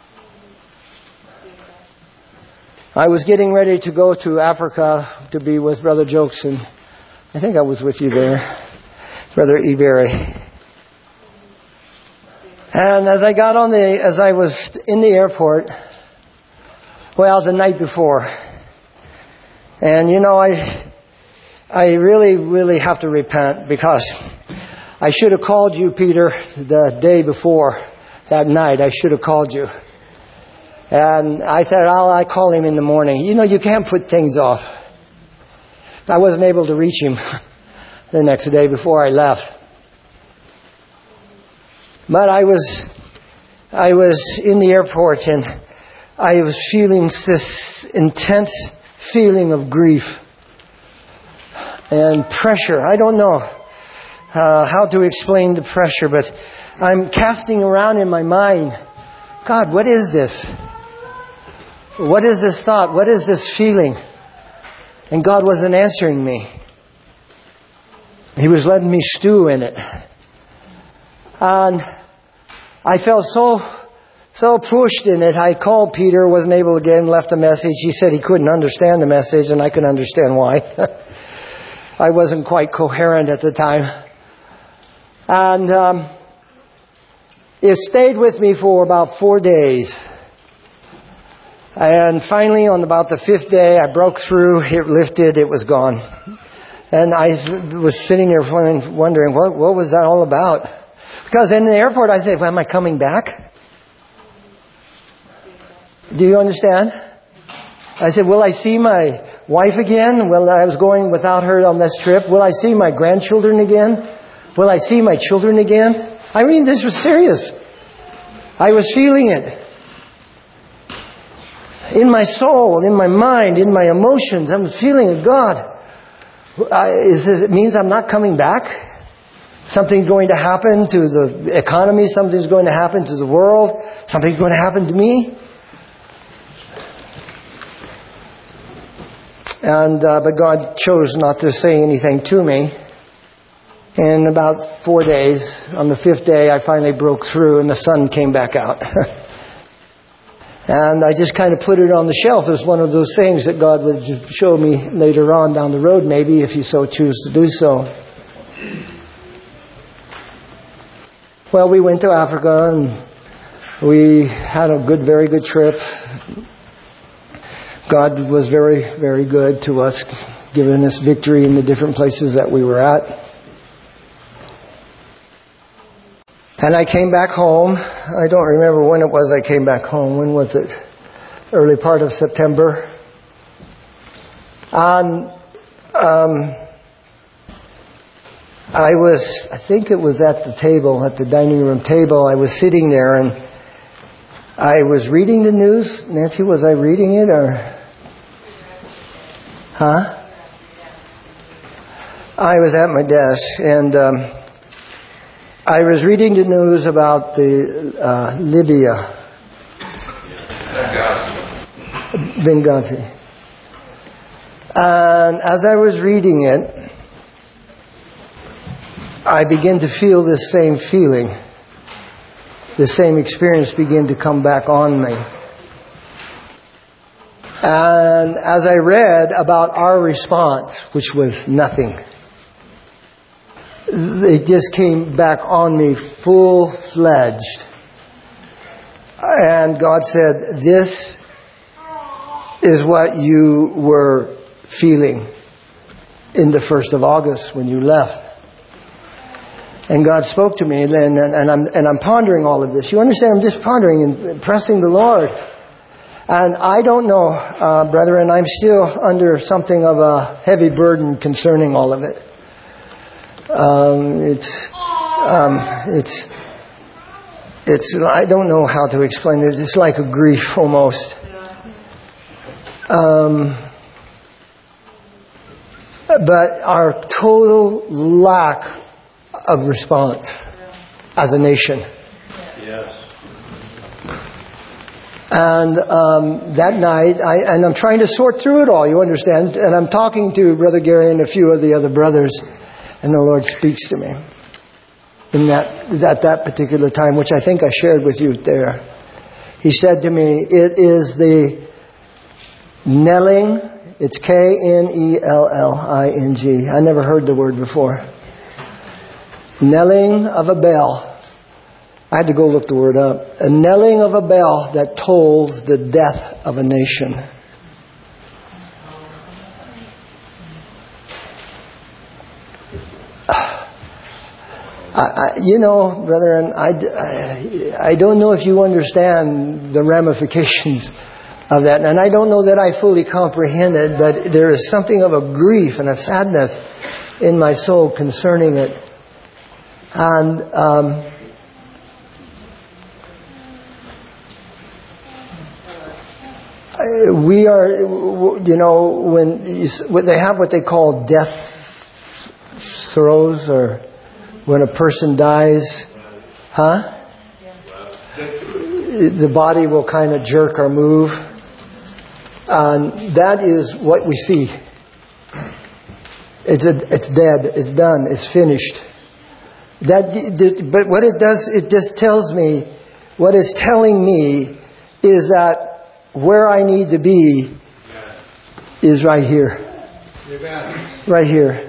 I was getting ready to go to Africa to be with Brother Jokes, and I think I was with you there, Brother Eberry. And as I got on the, as I was in the airport, well, the night before, and you know, I, I really, really have to repent because I should have called you, Peter, the day before that night. I should have called you. And I thought, I'll I call him in the morning. You know, you can't put things off. I wasn't able to reach him the next day before I left. But I was, I was in the airport and I was feeling this intense feeling of grief and pressure. I don't know uh, how to explain the pressure, but I'm casting around in my mind, God, what is this? What is this thought? What is this feeling? And God wasn't answering me. He was letting me stew in it. And I felt so so pushed in it. I called Peter, wasn't able to get him, left a message. He said he couldn't understand the message, and I could understand why. I wasn't quite coherent at the time. And um, it stayed with me for about four days. And finally, on about the fifth day, I broke through, it lifted, it was gone. And I was sitting there wondering, what, what was that all about? Because in the airport, I said, well, am I coming back? Do you understand? I said, will I see my wife again? Well, I was going without her on this trip. Will I see my grandchildren again? Will I see my children again? I mean, this was serious. I was feeling it. In my soul, in my mind, in my emotions, I'm feeling it. God, I, is this, it means I'm not coming back? Something's going to happen to the economy. Something's going to happen to the world. Something's going to happen to me. And uh, but God chose not to say anything to me. In about four days, on the fifth day, I finally broke through and the sun came back out. And I just kind of put it on the shelf as one of those things that God would show me later on down the road, maybe, if you so choose to do so. Well, we went to Africa and we had a good, very good trip. God was very, very good to us, giving us victory in the different places that we were at. And I came back home. I don't remember when it was I came back home. When was it? Early part of September. And um, I was, I think it was at the table, at the dining room table. I was sitting there and I was reading the news. Nancy, was I reading it or? Huh? I was at my desk and um, I was reading the news about the uh, Libya. Benghazi. Benghazi. And as I was reading it, I began to feel this same feeling. The same experience began to come back on me. And as I read about our response, which was nothing, it just came back on me full-fledged. And God said, this is what you were feeling in the first of August when you left. And God spoke to me, and, and, and, I'm, and I'm pondering all of this. You understand, I'm just pondering and pressing the Lord. And I don't know, uh, brethren, I'm still under something of a heavy burden concerning all of it. Um, it's, um, it's, it's, I don't know how to explain it. It's like a grief almost. Um, but our total lack of response as a nation. Yes. And um, that night, I, and I'm trying to sort through it all, you understand? And I'm talking to Brother Gary and a few of the other brothers, and the Lord speaks to me in that at that particular time, which I think I shared with you there. He said to me, it is the knelling, it's K N E L L I N G. I never heard the word before. Knelling of a bell. I had to go look the word up. A knelling of a bell that tolls the death of a nation. I, I, you know, brethren, I, I, I don't know if you understand the ramifications of that. And I don't know that I fully comprehend it, but there is something of a grief and a sadness in my soul concerning it. And um, we are, you know, when, you, when they have what they call death throes, or when a person dies, huh? The body will kind of jerk or move. And that is what we see. It's a, it's dead. It's done. It's finished. That, but what it does, it just tells me what it's telling me is that where I need to be is right here. Right here.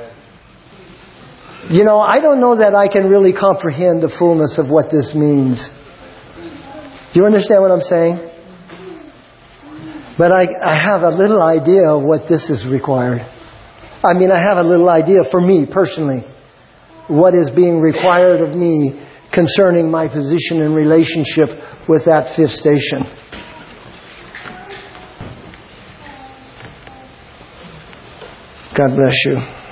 You know, I don't know that I can really comprehend the fullness of what this means. Do you understand what I'm saying? But I, I have a little idea of what this is required. I mean, I have a little idea for me personally, what is being required of me concerning my position and relationship with that fifth station. God bless you.